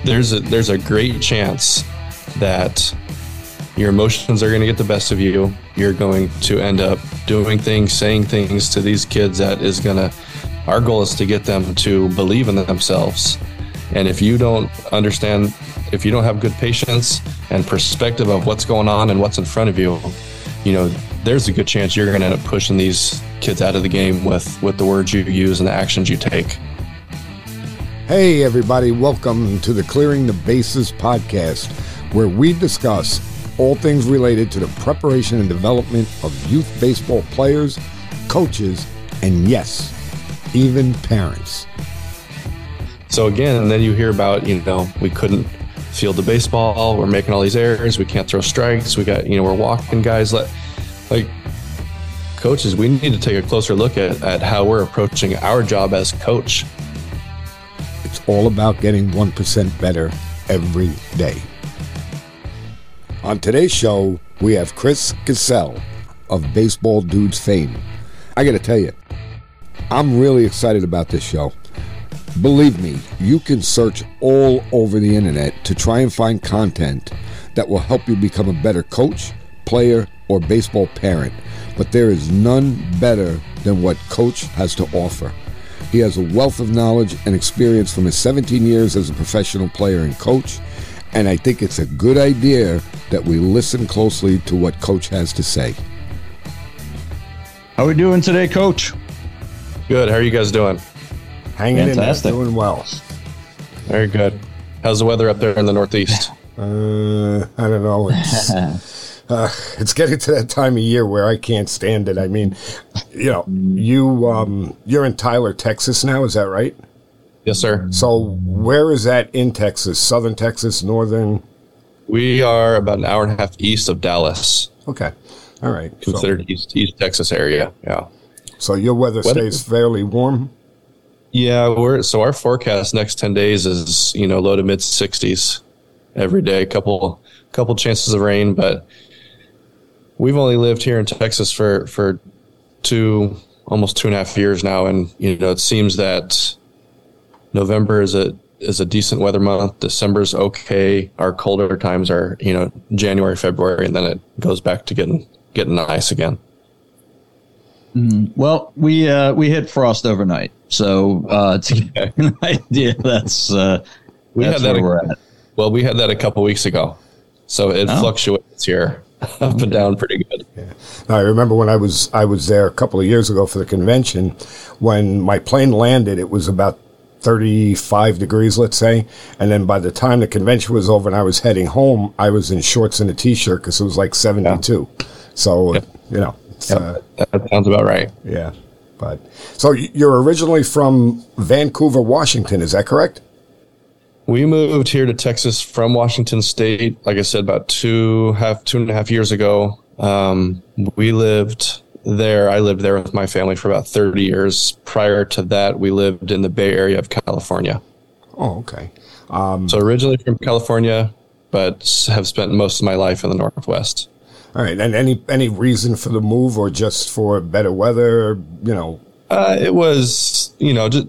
there's a great chance that your emotions are going to get the best of you. You're going to end up doing things, saying things to these kids our goal is to get them to believe in themselves. And if you don't understand, if you don't have good patience and perspective of what's going on and what's in front of you, there's a good chance you're going to end up pushing these kids out of the game with the words you use and the actions you take. Hey, everybody. Welcome to the Clearing the Bases podcast, where we discuss all things related to the preparation and development of youth baseball players, coaches, and yes, even parents. So again, and then you hear about, we couldn't field the baseball. We're making all these errors. We can't throw strikes. We're walking guys. Like coaches, we need to take a closer look at how we're approaching our job as coach. It's all about getting 1% better every day. On today's show, we have Chris Cassell of Baseball Dudes fame. I got to tell you, I'm really excited about this show. Believe me, you can search all over the internet to try and find content that will help you become a better coach, player, or baseball parent. But there is none better than what Coach has to offer. He has a wealth of knowledge and experience from his 17 years as a professional player and coach, and I think it's a good idea that we listen closely to what Coach has to say. How are we doing today, Coach? Good. How are you guys doing? Hanging Fantastic. in there, doing well. Very good. How's the weather up there in the Northeast? I don't know. It's getting to that time of year where I can't stand it. I mean, you're in Tyler, Texas now. Is that right? Yes, sir. So where is that in Texas? Southern Texas, northern? We are about an hour and a half east of Dallas. Okay. All right. Considered East Texas area. Yeah. So your weather stays fairly warm? Yeah. Our forecast next 10 days is, low to mid 60s every day. Couple chances of rain, but we've only lived here in Texas for almost 2.5 years now. And, it seems that November is a decent weather month. December's okay. Our colder times are, January, February, and then it goes back to getting nice again. Well, we hit frost overnight, so to get an idea, that's where we're at. Well, we had that a couple weeks ago, so it fluctuates here up and down pretty good. Yeah. Now, I remember when I was there a couple of years ago for the convention. When my plane landed, it was about 35 degrees, let's say. And then by the time the convention was over and I was heading home, I was in shorts and a T-shirt because it was like 72. Yeah. So, that sounds about right. Yeah. So you're originally from Vancouver, Washington. Is that correct? We moved here to Texas from Washington State, like I said, about 2.5 years ago. We lived there. I lived there with my family for about 30 years. Prior to that, we lived in the Bay Area of California. Oh, okay. So originally from California, but have spent most of my life in the Northwest. All right. And any reason for the move, or just for better weather? It was, just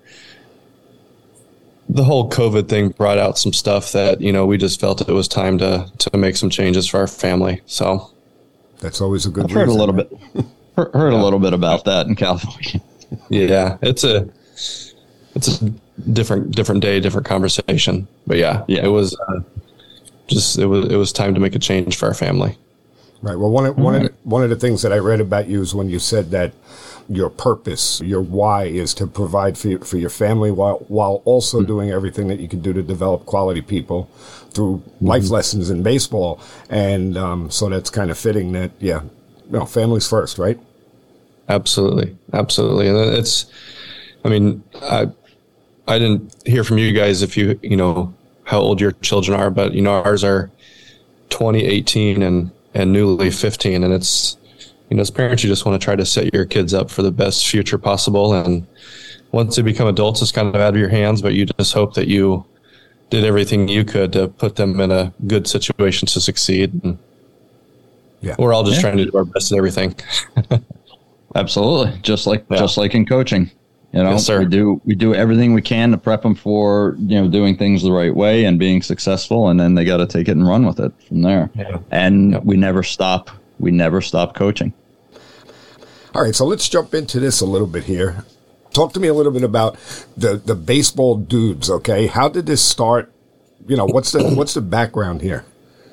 the whole COVID thing brought out some stuff that, we just felt it was time to make some changes for our family. So that's always a good reason. Heard a little bit. Heard a little bit about that in California. Yeah, it's a different day, different conversation. But yeah. It was it was time to make a change for our famile. Right. Well, one of the things that I read about you is when you said that your purpose, your why, is to provide for your family while also doing everything that you can do to develop quality people through life lessons in baseball. And so that's kind of fitting that, family's first, right? Absolutely. Absolutely. And I didn't hear from you guys if you how old your children are, but, ours are 20, 18, and newly 15. And it's, as parents, you just want to try to set your kids up for the best future possible. And once they become adults, it's kind of out of your hands, but you just hope that you did everything you could to put them in a good situation to succeed. And we're all just trying to do our best at everything. Absolutely. Just like in coaching. You know, Yes, sir. we do everything we can to prep them for, doing things the right way and being successful. And then they got to take it and run with it from there. Yeah. And we never stop. We never stop coaching. All right, so let's jump into this a little bit here. Talk to me a little bit about the baseball dudes, okay? How did this start? What's the background here?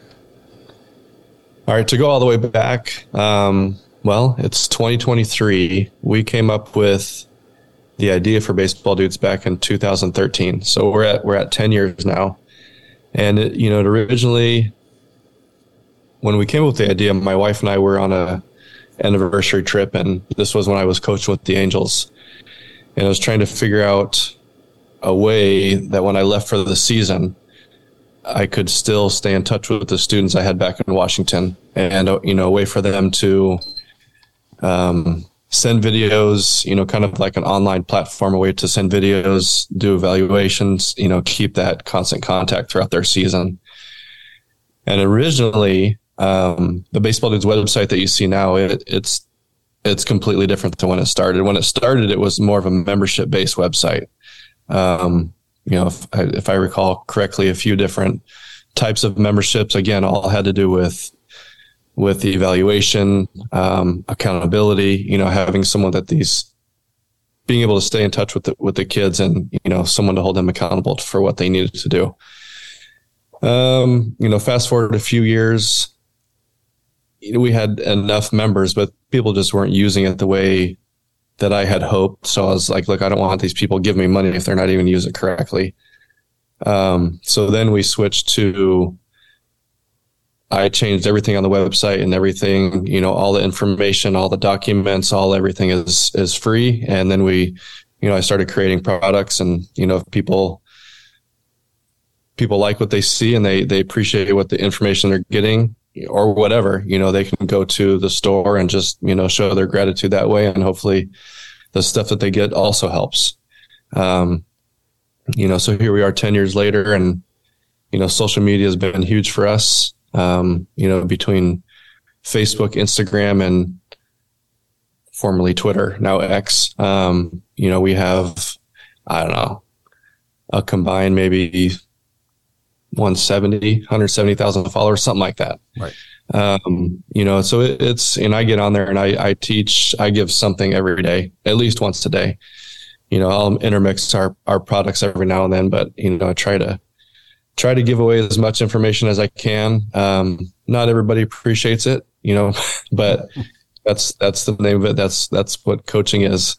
All right, to go all the way back, well, it's 2023. We came up with the idea for Baseball Dudes back in 2013. So we're at 10 years now. And it originally, when we came up with the idea, my wife and I were on a anniversary trip, and this was when I was coaching with the Angels. And I was trying to figure out a way that when I left for the season, I could still stay in touch with the students I had back in Washington, and a way for them to send videos, kind of like an online platform, a way to send videos, do evaluations, keep that constant contact throughout their season. And originally, the Baseball Dudes website that you see now, it's completely different than when it started. When it started, it was more of a membership-based website. If I recall correctly, a few different types of memberships, again, all had to do with the evaluation, accountability, having someone being able to stay in touch with the kids and, someone to hold them accountable for what they needed to do. Fast forward a few years, we had enough members, but people just weren't using it the way that I had hoped. So I was like, look, I don't want these people giving me money if they're not even using it correctly. So then we switched to, I changed everything on the website and everything, all the information, all the documents, everything is free. And then I started creating products, and, if people like what they see and they appreciate what the information they're getting or whatever, they can go to the store and just, show their gratitude that way. And hopefully the stuff that they get also helps. So here we are 10 years later, and, social media has been huge for us. Between Facebook, Instagram, and formerly Twitter, now X, we have, I don't know, a combined maybe 170,000 followers, something like that. Right. So it's, and I get on there and I teach, I give something every day, at least once a day. I'll intermix our products every now and then, but, I try to give away as much information as I can. Not everybody appreciates it, but that's the name of it. That's what coaching is.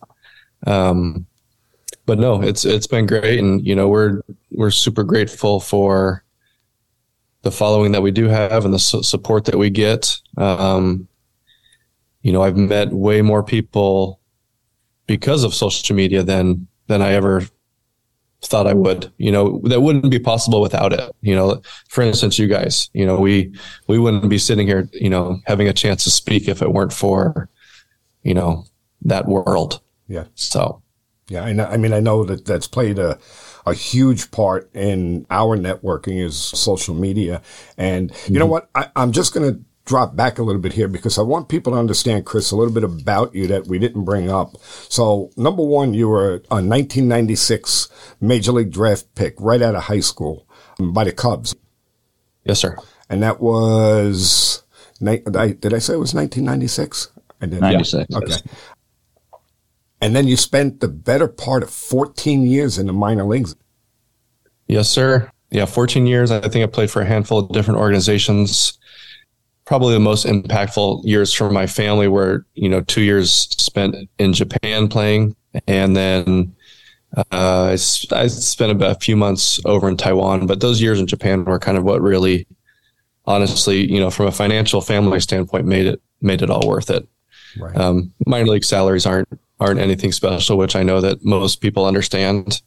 But no, it's been great. And, we're super grateful for the following that we do have and the support that we get. I've met way more people because of social media than I ever thought I would, that wouldn't be possible without it. For instance, you guys, we wouldn't be sitting here, having a chance to speak if it weren't for, that world. Yeah. So. Yeah, I know that that's played a huge part in our networking is social media. And you know what? I'm just going to drop back a little bit here because I want people to understand, Chris, a little bit about you that we didn't bring up. So, number one, you were a 1996 Major League Draft pick right out of high school by the Cubs. Yes, sir. And that was, did I say it was 1996? I did. 96. Yeah. Okay. And then you spent the better part of 14 years in the minor leagues. Yes, sir. Yeah, 14 years. I think I played for a handful of different organizations. Probably the most impactful years for my family were, 2 years spent in Japan playing. And then I spent about a few months over in Taiwan. But those years in Japan were kind of what really, honestly, from a financial family standpoint, made it all worth it. Right. Minor league salaries aren't anything special, which I know that most people understand.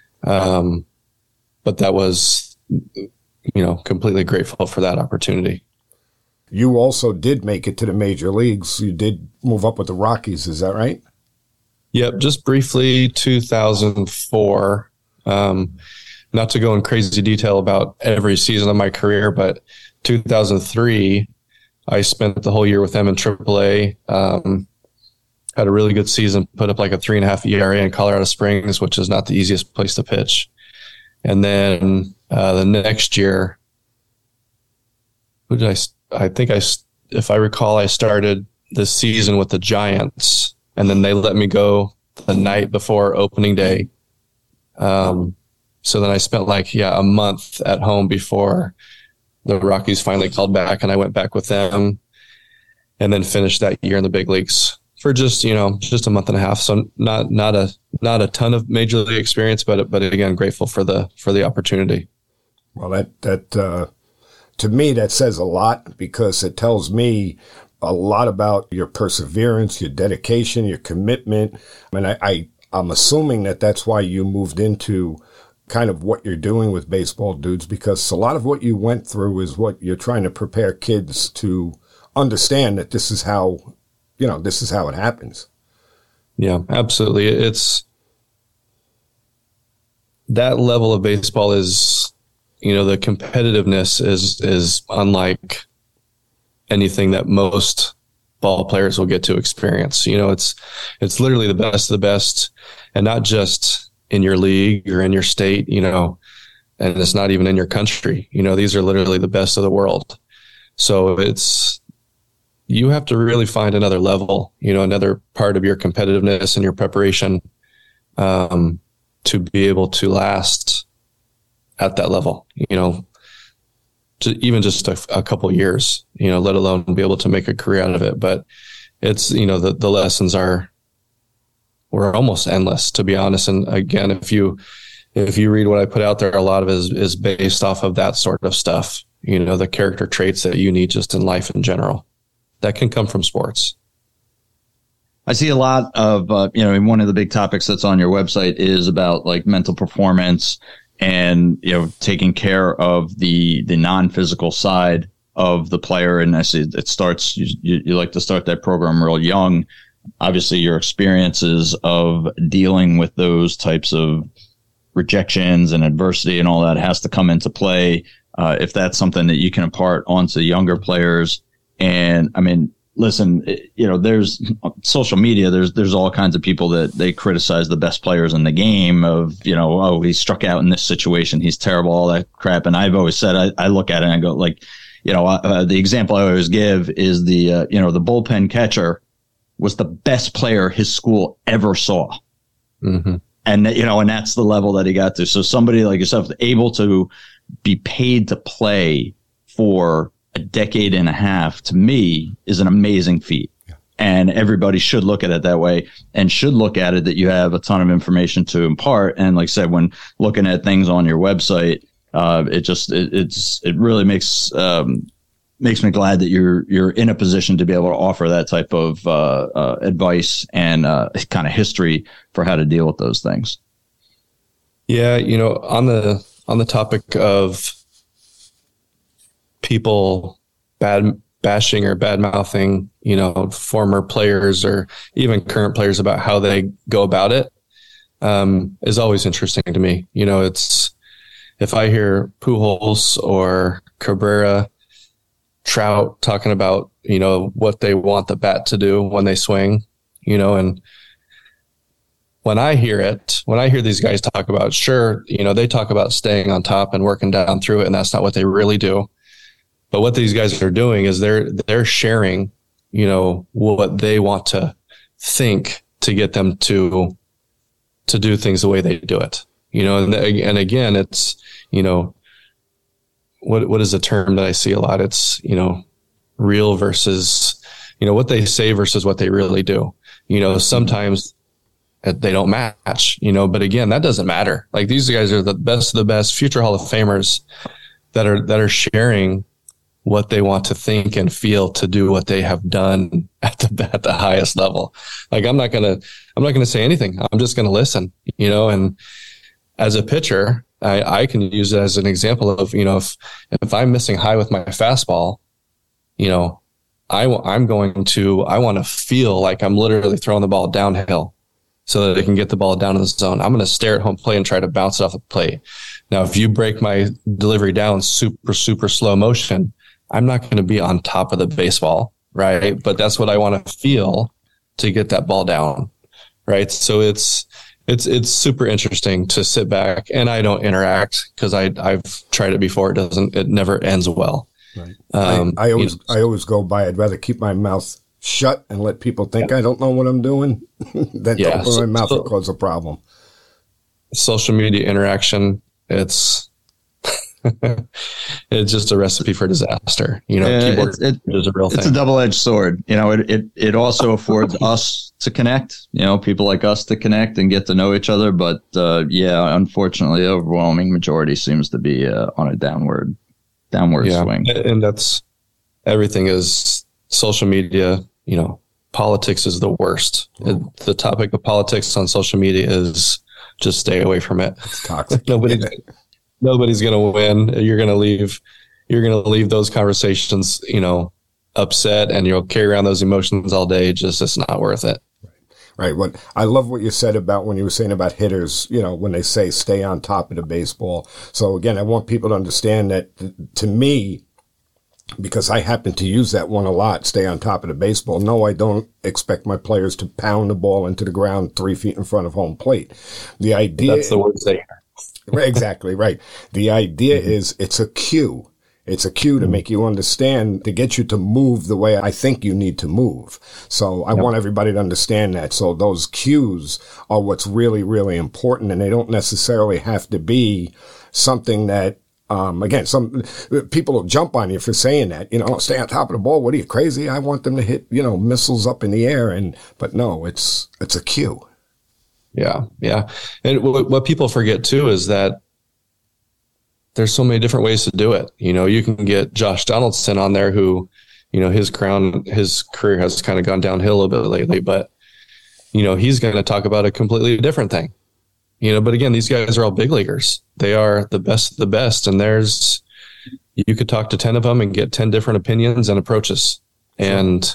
But that was, completely grateful for that opportunity. You also did make it to the major leagues. You did move up with the Rockies. Is that right? Yep. Just briefly, 2004. Not to go in crazy detail about every season of my career, but 2003, I spent the whole year with them in AAA. had a really good season, put up like a 3.5 ERA in Colorado Springs, which is not the easiest place to pitch. And then the next year, if I recall, I started the season with the Giants, and then they let me go the night before opening day. So then I spent a month at home before the Rockies finally called back, and I went back with them and then finished that year in the big leagues for just a month and a half. So not a ton of major league experience, but again, grateful for the opportunity. Well, that to me, that says a lot, because it tells me a lot about your perseverance, your dedication, your commitment. I mean, I'm assuming that that's why you moved into kind of what you're doing with Baseball Dudes, because a lot of what you went through is what you're trying to prepare kids to understand, that this is how it happens. Yeah, absolutely. It's that level of baseball is, the competitiveness is unlike anything that most ball players will get to experience. It's literally the best of the best, and not just in your league or in your state, and it's not even in your country. These are literally the best of the world. So you have to really find another level, another part of your competitiveness and your preparation, to be able to last at that level, even just a couple years, let alone be able to make a career out of it. But it's, the lessons were almost endless, to be honest. And again, if you read what I put out there, a lot of it is based off of that sort of stuff, the character traits that you need just in life in general that can come from sports. I see a lot of, one of the big topics that's on your website is about like mental performance and, taking care of the non-physical side of the player. And I see it starts, you like to start that program real young. Obviously, your experiences of dealing with those types of rejections and adversity and all that has to come into play. If that's something that you can impart onto younger players. And I mean, listen, there's social media. There's all kinds of people that they criticize the best players in the game of, oh, he struck out in this situation, he's terrible, all that crap. And I've always said, I look at it and I go like, the example I always give is the bullpen catcher was the best player his school ever saw. Mm-hmm. And, and that's the level that he got to. So somebody like yourself able to be paid to play for a decade and a half, to me, is an amazing feat. Yeah. And everybody should look at it that way, and should look at it that you have a ton of information to impart. And like I said, when looking at things on your website, it really makes me glad that you're in a position to be able to offer that type of advice and kind of history for how to deal with those things. Yeah, on the topic of people bashing or bad mouthing, former players or even current players about how they go about it, is always interesting to me. It's, if I hear Pujols or Cabrera, Trout talking about, what they want the bat to do when they swing, and when I hear these guys talk about, sure, they talk about staying on top and working down through it, and that's not what they really do. But what these guys are doing is they're sharing, what they want to think to get them to do things the way they do it, and again, it's, what is the term that I see a lot? It's, real versus, what they say versus what they really do. Sometimes they don't match, but again, that doesn't matter. Like, these guys are the best of the best, future Hall of Famers that are sharing what they want to think and feel to do what they have done at the highest level. Like, I'm not going to say anything. I'm just going to listen, and as a pitcher, I can use it as an example of, if I'm missing high with my fastball, I want to feel like I'm literally throwing the ball downhill so that I can get the ball down in the zone. I'm going to stare at home plate and try to bounce it off the plate. Now, if you break my delivery down super, super slow motion, I'm not going to be on top of the baseball, right? But that's what I want to feel to get that ball down. Right. So it's super interesting to sit back, and I don't interact because I've tried it before. It never ends well. Right. I always go by, I'd rather keep my mouth shut and let people think I don't know what I'm doing than open my mouth and cause a problem. Social media interaction, it's it's just a recipe for disaster. Keyboard is a real thing. It's a double-edged sword. It also affords us to connect, people like us to connect and get to know each other. But unfortunately, the overwhelming majority seems to be on a downward swing. And that's everything is social media. Politics is the worst. The topic of politics on social media is just stay away from it. It's toxic. Nobody's going to win. You're going to leave those conversations, upset, and you'll carry around those emotions all day. It's not worth it. Right. I love what you said about when you were saying about hitters, when they say stay on top of the baseball. So again, I want people to understand that to me, because I happen to use that one a lot, stay on top of the baseball. No, I don't expect my players to pound the ball into the ground 3 feet in front of home plate. The idea that's the words they hear. Exactly right. The idea is it's a cue. It's a cue to make you understand, to get you to move the way I think you need to move. So I want everybody to understand that. So those cues are what's really, really important. And they don't necessarily have to be something that, again, some people will jump on you for saying that, stay on top of the ball. What are you, crazy? I want them to hit, missiles up in the air. But no, it's a cue. Yeah. Yeah. And what people forget too is that there's so many different ways to do it. You can get Josh Donaldson on there who, his career has kind of gone downhill a little bit lately, but, he's going to talk about a completely different thing, but again, these guys are all big leaguers. They are the best of the best. And you could talk to 10 of them and get 10 different opinions and approaches. And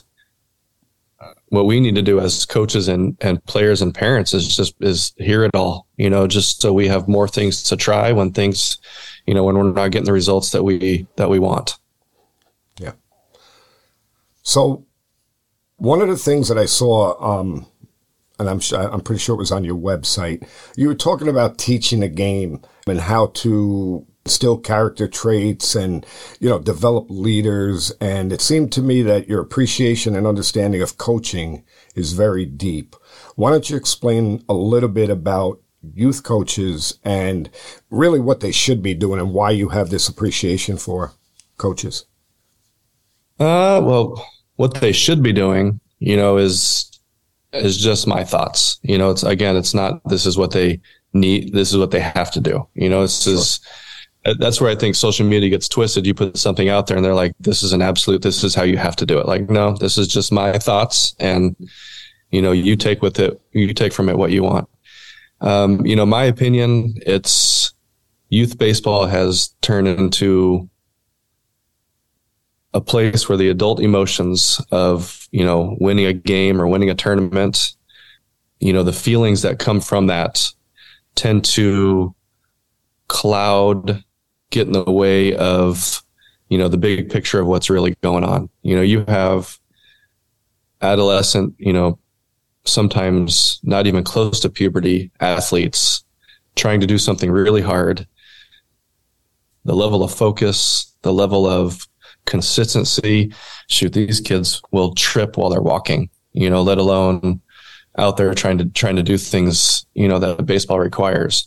what we need to do as coaches and players and parents is hear it all, just so we have more things to try when things, when we're not getting the results that we want. Yeah. So one of the things that I saw, and I'm pretty sure it was on your website, you were talking about teaching a game and how to instill character traits and, develop leaders. And it seemed to me that your appreciation and understanding of coaching is very deep. Why don't you explain a little bit about youth coaches and really what they should be doing and why you have this appreciation for coaches? Well, what they should be doing, is just my thoughts. It's not, this is what they need. This is what they have to do. That's where I think social media gets twisted. You put something out there and they're like, this is an absolute, this is how you have to do it. Like, no, this is just my thoughts. And, you take from it what you want. My opinion, youth baseball has turned into a place where the adult emotions of, winning a game or winning a tournament, the feelings that come from that tend to get in the way of, the big picture of what's really going on. You have adolescent, sometimes not even close to puberty athletes trying to do something really hard. The level of focus, the level of consistency, these kids will trip while they're walking, let alone out there trying to do things, that baseball requires.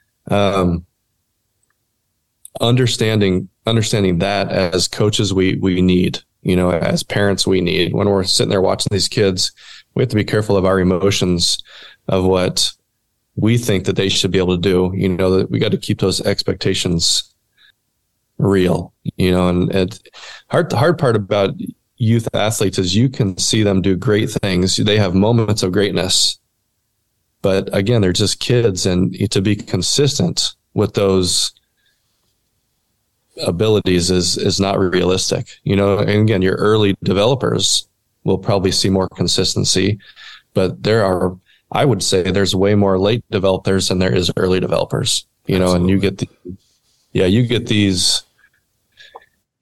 Understanding that as coaches, we need, as parents, we need, when we're sitting there watching these kids, we have to be careful of our emotions of what we think that they should be able to do, that we got to keep those expectations real, and the hard part about youth athletes is you can see them do great things. They have moments of greatness, but again, they're just kids, and to be consistent with those abilities is not realistic, and again, your early developers will probably see more consistency, but I would say there's way more late developers than there is early developers, Absolutely. And you get these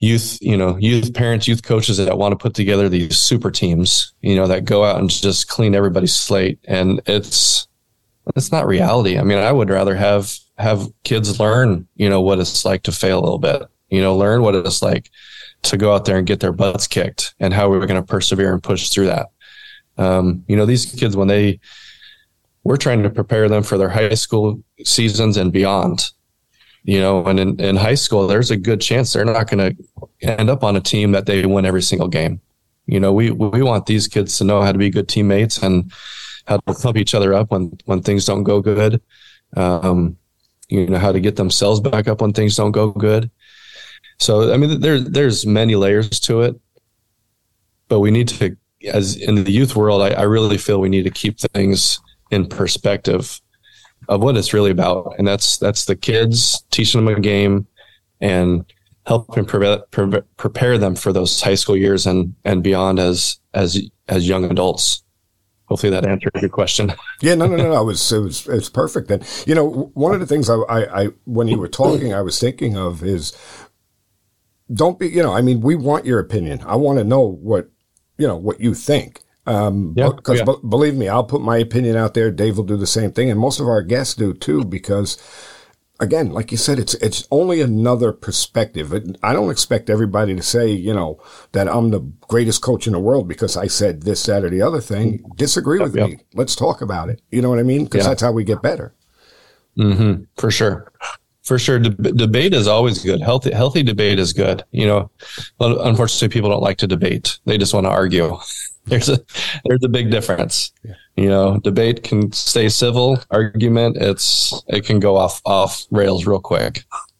youth parents, youth coaches that want to put together these super teams, that go out and just clean everybody's slate. And it's not reality. I mean, I would rather have kids learn, what it's like to fail a little bit, learn what it's like to go out there and get their butts kicked and how we're going to persevere and push through that. These kids, we're trying to prepare them for their high school seasons and beyond, and in high school, there's a good chance they're not going to end up on a team that they win every single game. We want these kids to know how to be good teammates and how to pump each other up when things don't go good. How to get themselves back up when things don't go good. So, I mean, there's many layers to it, but we need to, as in the youth world, I really feel we need to keep things in perspective of what it's really about. And that's the kids, teaching them a game and helping prepare them for those high school years and beyond as young adults. Hopefully that answered your question. Yeah, no. It was perfect. And, one of the things I when you were talking, I was thinking of is don't be, we want your opinion. I want to know what you think. Believe me, I'll put my opinion out there. Dave will do the same thing. And most of our guests do too, because again, like you said, it's only another perspective. I don't expect everybody to say, that I'm the greatest coach in the world because I said this, that, or the other thing. Disagree with me. Let's talk about it. You know what I mean? Because that's how we get better. Mm-hmm. For sure. Debate is always good. Healthy debate is good. Unfortunately, people don't like to debate. They just want to argue. There's a big difference. Yeah. Debate can stay civil. Argument, it can go off rails real quick.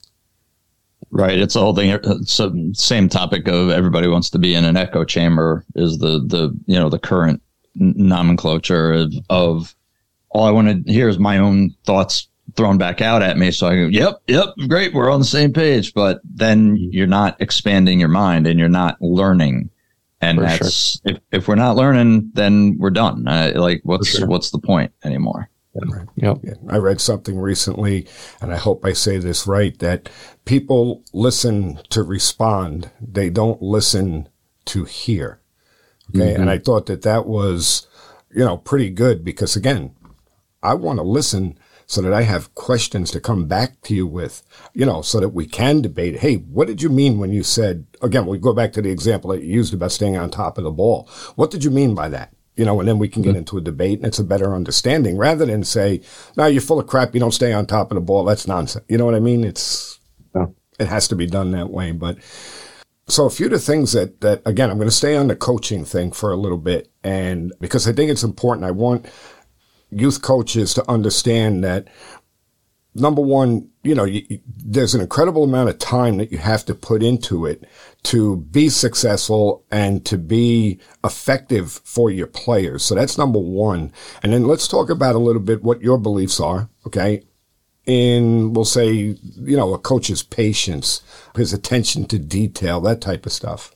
Right. It's the whole thing. It's the same topic of everybody wants to be in an echo chamber is the current nomenclature of all I want to hear is my own thoughts thrown back out at me. So I go, yep, great. We're on the same page. But then you're not expanding your mind and you're not learning. And that's if we're not learning, then we're done. What's the point anymore? Right. Yep. Yeah. I read something recently, and I hope I say this right, that people listen to respond. They don't listen to hear. Okay. Mm-hmm. And I thought that was, pretty good because again, I want to listen so that I have questions to come back to you with, so that we can debate. Hey, what did you mean when you said, again, we go back to the example that you used about staying on top of the ball. What did you mean by that? And then we can get into a debate and it's a better understanding rather than say, no, you're full of crap. You don't stay on top of the ball. That's nonsense. You know what I mean? It has to be done that way. But so a few of the things that again, I'm going to stay on the coaching thing for a little bit. And because I think it's important, I want youth coaches to understand that, number one, there's an incredible amount of time that you have to put into it to be successful and to be effective for your players. So that's number one. And then let's talk about a little bit what your beliefs are, okay? In, we'll say, a coach's patience, his attention to detail, that type of stuff.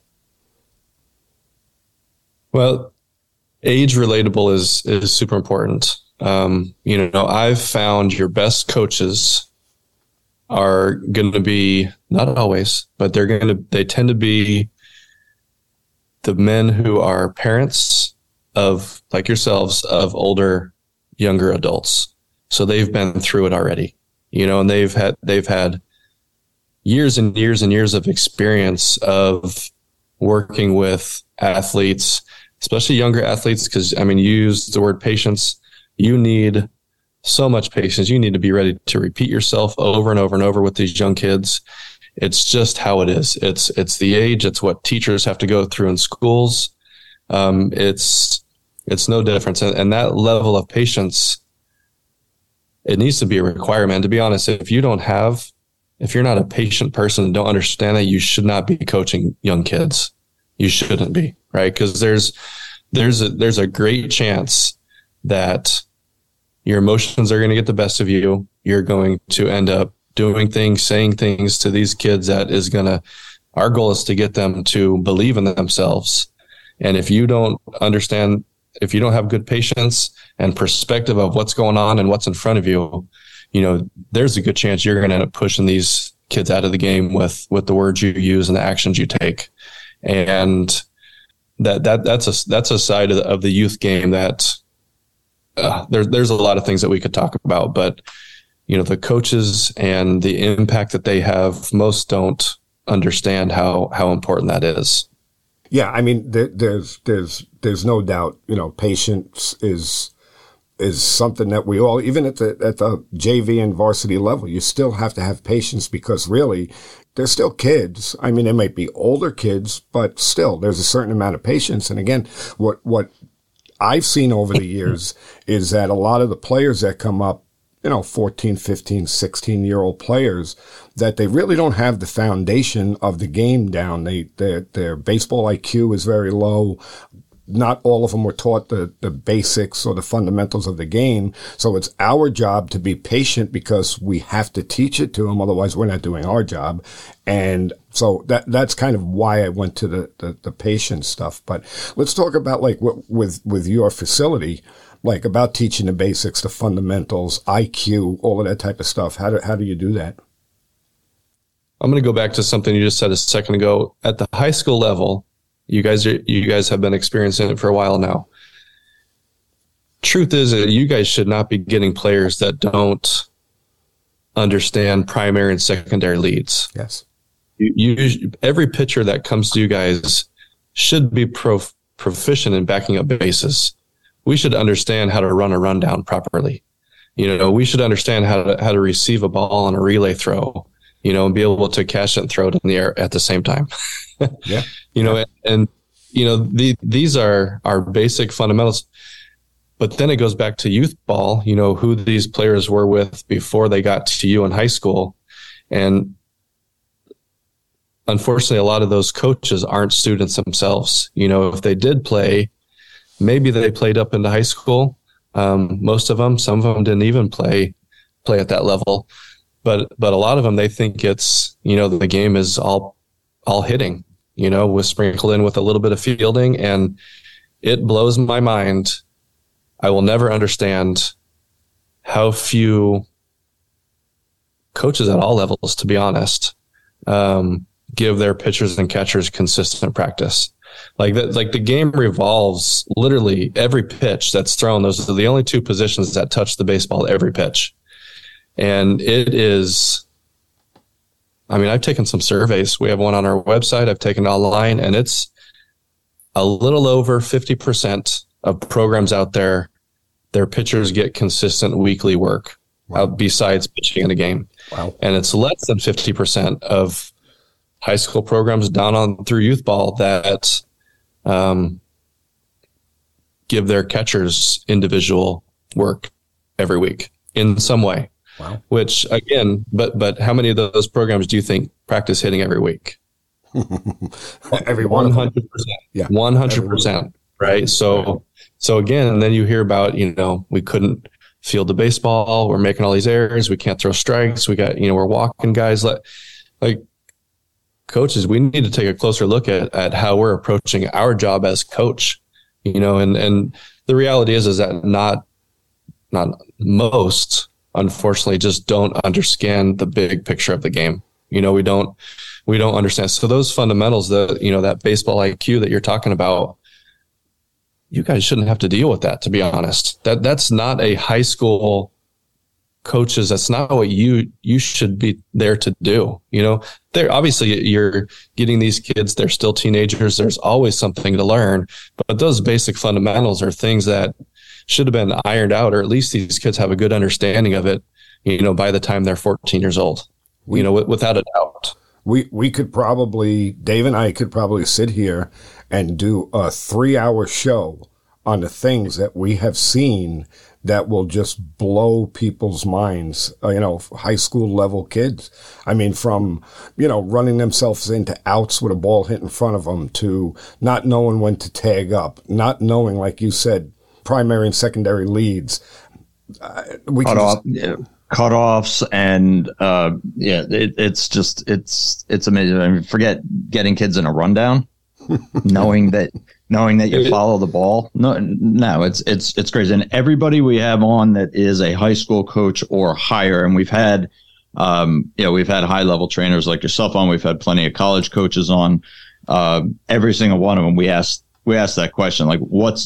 Well, age relatable is super important. I've found your best coaches are going to be, not always, but they tend to be the men who are parents of, like yourselves, of younger adults. So they've been through it already, and they've had years and years and years of experience of working with athletes, especially younger athletes. Cause you used the word patience. You need so much patience. You need to be ready to repeat yourself over and over and over with these young kids. It's just how it is. It's the age. It's what teachers have to go through in schools. It's no difference. And that level of patience, it needs to be a requirement. To be honest, if you're not a patient person and don't understand that, you should not be coaching young kids. You shouldn't be, right? Because there's a great chance that your emotions are going to get the best of you. You're going to end up doing things, saying things to these kids our goal is to get them to believe in themselves. And if you don't understand, if you don't have good patience and perspective of what's going on and what's in front of you, there's a good chance you're going to end up pushing these kids out of the game with the words you use and the actions you take. And that's a side of the youth game that there's a lot of things that we could talk about, but the coaches and the impact that they have, most don't understand how important that is. Yeah, I mean, there's no doubt. Patience is something that we all, even at the JV and varsity level, you still have to have patience, because really they're still kids. I mean, they might be older kids, but still there's a certain amount of patience. And again, what I've seen over the years is that a lot of the players that come up, 14, 15, 16-year-old players, that they really don't have the foundation of the game down. Their baseball IQ is very low. Not all of them were taught the basics or the fundamentals of the game. So it's our job to be patient, because we have to teach it to them. Otherwise, we're not doing our job. And so that's kind of why I went to the patience stuff. But let's talk about with your facility, about teaching the basics, the fundamentals, IQ, all of that type of stuff. How do you do that? I'm going to go back to something you just said a second ago. At the high school level, you guys have been experiencing it for a while now. Truth is that you guys should not be getting players that don't understand primary and secondary leads. Yes. Every pitcher that comes to you guys should be proficient in backing up bases. We should understand how to run a rundown properly. We should understand how to receive a ball on a relay throw, and be able to catch it and throw it in the air at the same time. Yeah. These are our basic fundamentals. But then it goes back to youth ball, who these players were with before they got to you in high school. And unfortunately, a lot of those coaches aren't students themselves. If they did play, maybe they played up into high school. Most of them, some of them didn't even play at that level. But a lot of them, they think it's, the game is all hitting, with sprinkled in with a little bit of fielding. And it blows my mind. I will never understand how few coaches at all levels, to be honest, give their pitchers and catchers consistent practice. Like the game revolves literally every pitch that's thrown. Those are the only two positions that touch the baseball every pitch. And it is, I've taken some surveys. We have one on our website. I've taken it online, and it's a little over 50% of programs out there, their pitchers get consistent weekly work. Wow. Besides pitching in a game. Wow. And it's less than 50% of high school programs down on through youth ball that give their catchers individual work every week in some way. Wow. Which again, but how many of those programs do you think practice hitting every week? Every 100%. Yeah. 100%. Right. So again, and then you hear about, we couldn't field the baseball. We're making all these errors. We can't throw strikes. We got, we're walking guys. Like coaches, we need to take a closer look at how we're approaching our job as coach, and the reality is that not most, unfortunately, just don't understand the big picture of the game. We don't understand. So those fundamentals, that baseball IQ that you're talking about, you guys shouldn't have to deal with that, to be honest. That's not a high school coaches. That's not what you should be there to do. They're obviously, you're getting these kids, they're still teenagers. There's always something to learn, but those basic fundamentals are things that should have been ironed out, or at least these kids have a good understanding of it, by the time they're 14 years old, without a doubt. We could probably, Dave and I could probably sit here and do a 3-hour show on the things that we have seen that will just blow people's minds, high school level kids. From, running themselves into outs with a ball hit in front of them, to not knowing when to tag up, not knowing, like you said, primary and secondary leads. Cutoffs and it's amazing. Forget getting kids in a rundown, knowing that you follow the ball. No, it's crazy. And everybody we have on that is a high school coach or higher, and we've had We've had high level trainers like yourself on. We've had plenty of college coaches on. Every single one of them, we asked that question, like,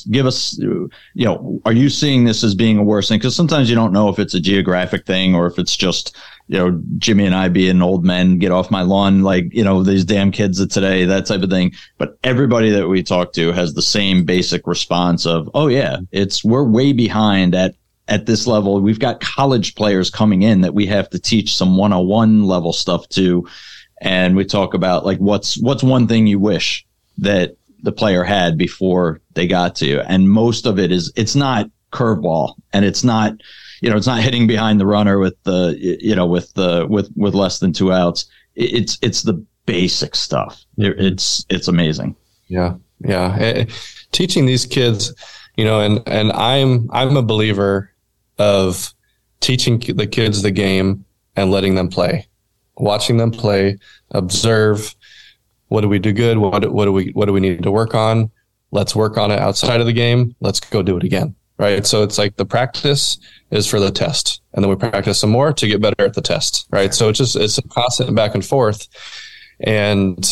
are you seeing this as being a worse thing? Because sometimes you don't know if it's a geographic thing or if it's just, Jimmy and I being old men, get off my lawn, like, these damn kids of today, that type of thing. But everybody that we talk to has the same basic response of, oh yeah, we're way behind at this level. We've got college players coming in that we have to teach some 101 level stuff to. And we talk about, like, what's one thing you wish that the player had before they got to you. And most of it is, it's not curveball, and it's not, it's not hitting behind the runner with with less than 2 outs. It's the basic stuff. It's amazing. Yeah. Yeah. Teaching these kids, and I'm a believer of teaching the kids the game and letting them play, watching them play, observe. What do we do good? What do we need to work on? Let's work on it outside of the game. Let's go do it again. Right. So it's like the practice is for the test, and then we practice some more to get better at the test. Right. So it's a constant back and forth. And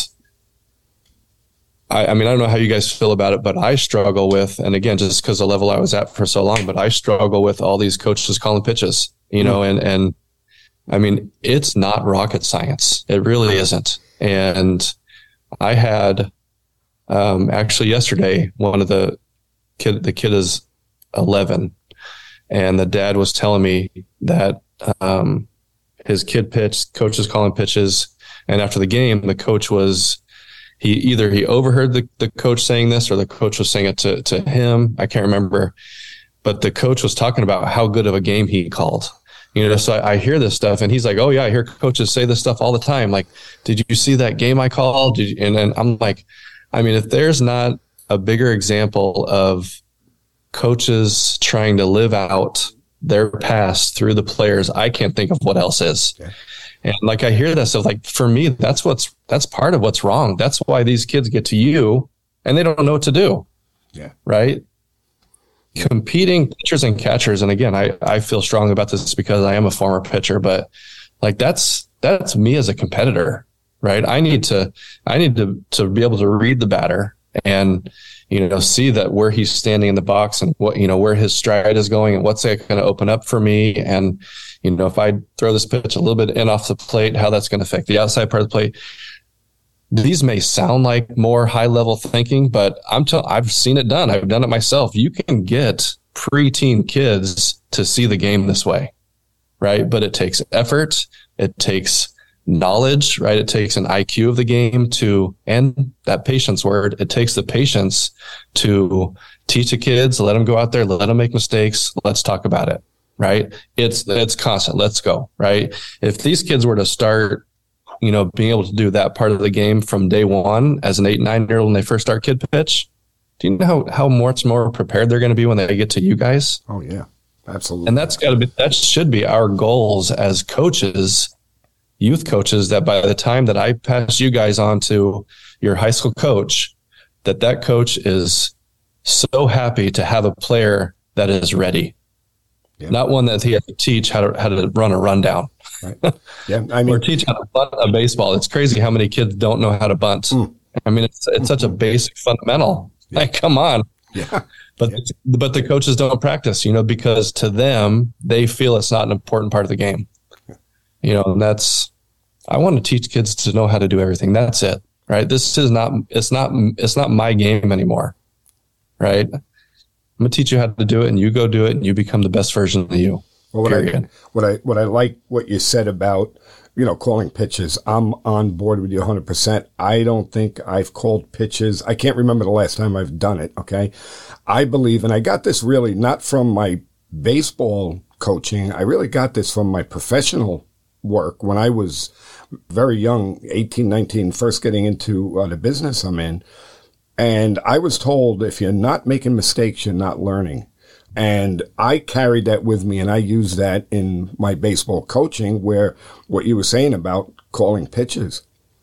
I don't know how you guys feel about it, but I struggle with, and again, just because the level I was at for so long, but I struggle with all these coaches calling pitches, and I mean, it's not rocket science. It really isn't. And I had, actually yesterday, the kid is 11, and the dad was telling me that, his kid pitched, coach is calling pitches. And after the game, the coach he overheard the coach saying this, or the coach was saying it to him. I can't remember, but the coach was talking about how good of a game he called. So I hear this stuff, and he's like, "Oh yeah, I hear coaches say this stuff all the time. Like, did you see that game I called?" And then I'm like, I mean, if there's not a bigger example of coaches trying to live out their past through the players, I can't think of what else is. Okay. And like, I hear that stuff. Like, for me, that's part of what's wrong. That's why these kids get to you and they don't know what to do. Yeah. Right. Yeah. Competing pitchers and catchers. And again, I feel strongly about this because I am a former pitcher, but like, that's me as a competitor, right? I need to be able to read the batter and, see that where he's standing in the box and what, where his stride is going and what's it going to open up for me. And, if I throw this pitch a little bit in off the plate, how that's going to affect the outside part of the plate. These may sound like more high level thinking, but I've seen it done. I've done it myself. You can get preteen kids to see the game this way, right? But it takes effort. It takes knowledge, right? It takes an IQ of the game and that patience word. It takes the patience to teach the kids, let them go out there, let them make mistakes. Let's talk about it, right? It's constant. Let's go, right? If these kids were to start, being able to do that part of the game from day one as an 8-9-year-old when they first start kid pitch, do you know how much more prepared they're going to be when they get to you guys? Oh yeah, absolutely. And that should be our goals as coaches, youth coaches, that by the time that I pass you guys on to your high school coach, that coach is so happy to have a player that is ready. Yeah. Not one that he has to teach how to run a rundown. Right. Yeah. I mean, or teach how to bunt a baseball. It's crazy how many kids don't know how to bunt. I mean, it's such a basic fundamental. Yeah. Like, come on. Yeah. But the coaches don't practice, because to them, they feel it's not an important part of the game. And I want to teach kids to know how to do everything. That's it. Right. It's not my game anymore. Right. I'm going to teach you how to do it, and you go do it, and you become the best version of you. Well, what I like what you said about, calling pitches. I'm on board with you 100%. I don't think I've called pitches. I can't remember the last time I've done it. Okay. I believe, and I got this really not from my baseball coaching. I really got this from my professional work when I was very young, 18, 19, first getting into the business I'm in. And I was told, if you're not making mistakes, you're not learning. And I carried that with me, and I use that in my baseball coaching, where what you were saying about calling pitches.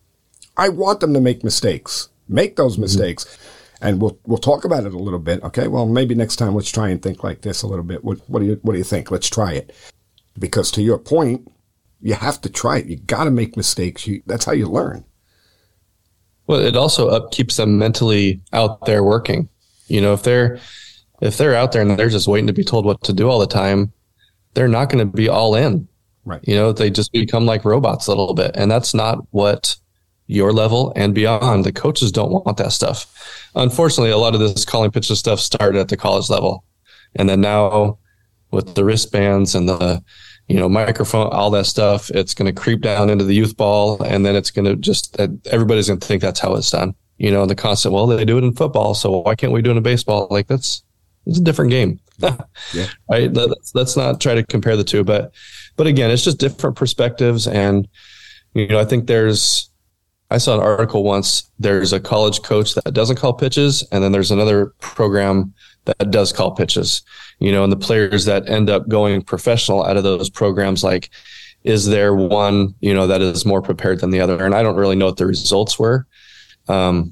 I want them to make mistakes, make those mistakes. And we'll talk about it a little bit. Okay. Well, maybe next time let's try and think like this a little bit. What do you think? Let's try it. Because to your point, You have to try it. You got to make mistakes. That's how you learn. Well, it also keeps them mentally out there working. If they're out there and they're just waiting to be told what to do all the time, they're not going to be all in. Right. They just become like robots a little bit. And that's not what your level and beyond. The coaches don't want that stuff. Unfortunately, a lot of this calling pitches stuff started at the college level. And then now with the wristbands and the, microphone, all that stuff, it's going to creep down into the youth ball. And then it's going to everybody's going to think that's how it's done. And the constant, well, they do it in football, so why can't we do it in baseball? Like it's a different game. Yeah. Right. Let's not try to compare the two, but again, it's just different perspectives. And, I think I saw an article once, there's a college coach that doesn't call pitches. And then there's another program that does call pitches, and the players that end up going professional out of those programs, like, is there one, that is more prepared than the other? And I don't really know what the results were. I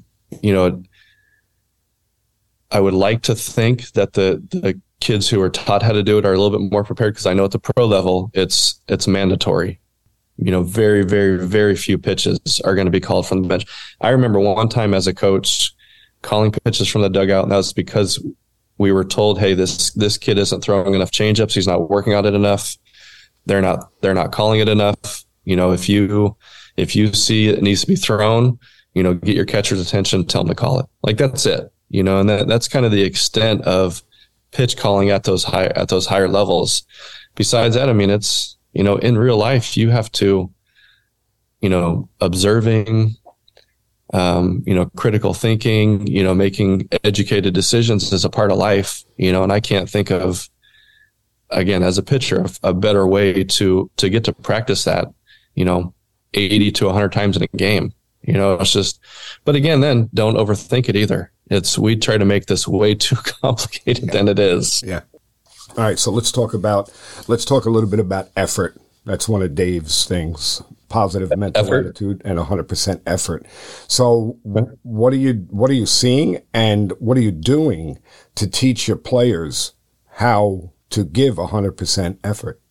would like to think that the kids who are taught how to do it are a little bit more prepared, because I know at the pro level, it's mandatory. Very, very, very few pitches are going to be called from the bench. I remember one time as a coach calling pitches from the dugout, and that was because we were told, hey, this kid isn't throwing enough changeups. He's not working on it enough. They're not calling it enough. If you see it needs to be thrown, get your catcher's attention, tell him to call it. Like, that's it. And that's kind of the extent of pitch calling at those higher levels. Besides that, I mean, it's, in real life, you have to, observing, critical thinking, making educated decisions is a part of life, and I can't think of, again, as a pitcher, a better way to get to practice that, 80 to 100 times in a game. It's just, but again, then don't overthink it either. We try to make this way too complicated than it is. Yeah. All right. So let's talk a little bit about effort. That's one of Dave's things, positive mental attitude and 100% effort. So what are you seeing and what are you doing to teach your players how to give 100% effort?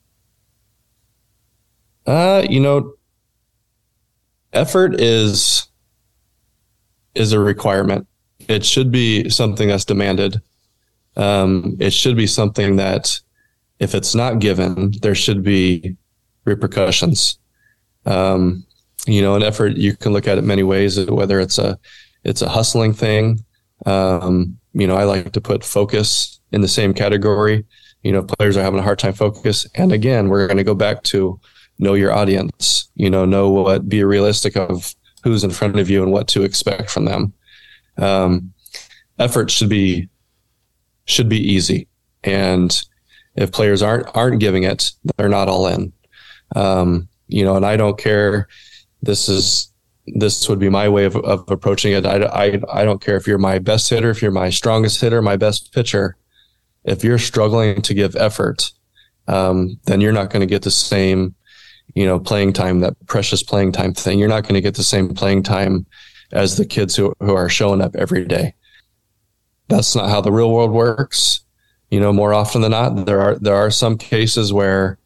Effort is a requirement. It should be something that's demanded. It should be something that if it's not given, there should be repercussions. An effort, you can look at it many ways, whether it's a hustling thing. I like to put focus in the same category. Players are having a hard time focus. And again, we're going to go back to know your audience, be realistic of who's in front of you and what to expect from them. Effort should be easy. And if players aren't giving it, they're not all in. And I don't care. This would be my way of approaching it. I don't care if you're my best hitter, if you're my strongest hitter, my best pitcher. If you're struggling to give effort, then you're not going to get the same, playing time, that precious playing time thing. You're not going to get the same playing time as the kids who are showing up every day. That's not how the real world works. More often than not, there are some cases where,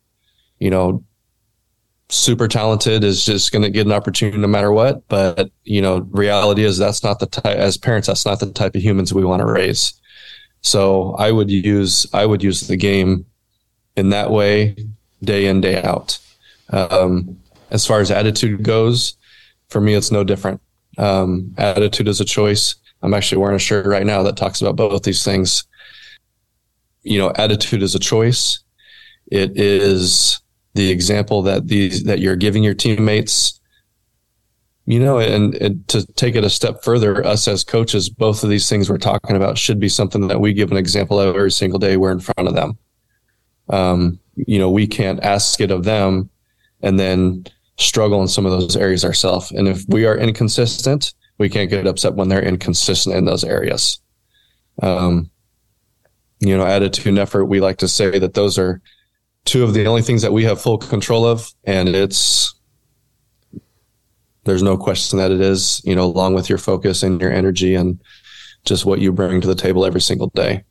super talented is just going to get an opportunity no matter what. But, reality is that's not the type, as parents, that's not the type of humans we want to raise. So I would use the game in that way, day in, day out. As far as attitude goes, for me, it's no different. Attitude is a choice. I'm actually wearing a shirt right now that talks about both these things. Attitude is a choice. It is the example that you're giving your teammates, and to take it a step further, us as coaches, both of these things we're talking about should be something that we give an example of every single day we're in front of them. We can't ask it of them and then struggle in some of those areas ourselves. And if we are inconsistent, we can't get upset when they're inconsistent in those areas. Attitude and effort, we like to say that those are two of the only things that we have full control of. And there's no question that it is, along with your focus and your energy and just what you bring to the table every single day.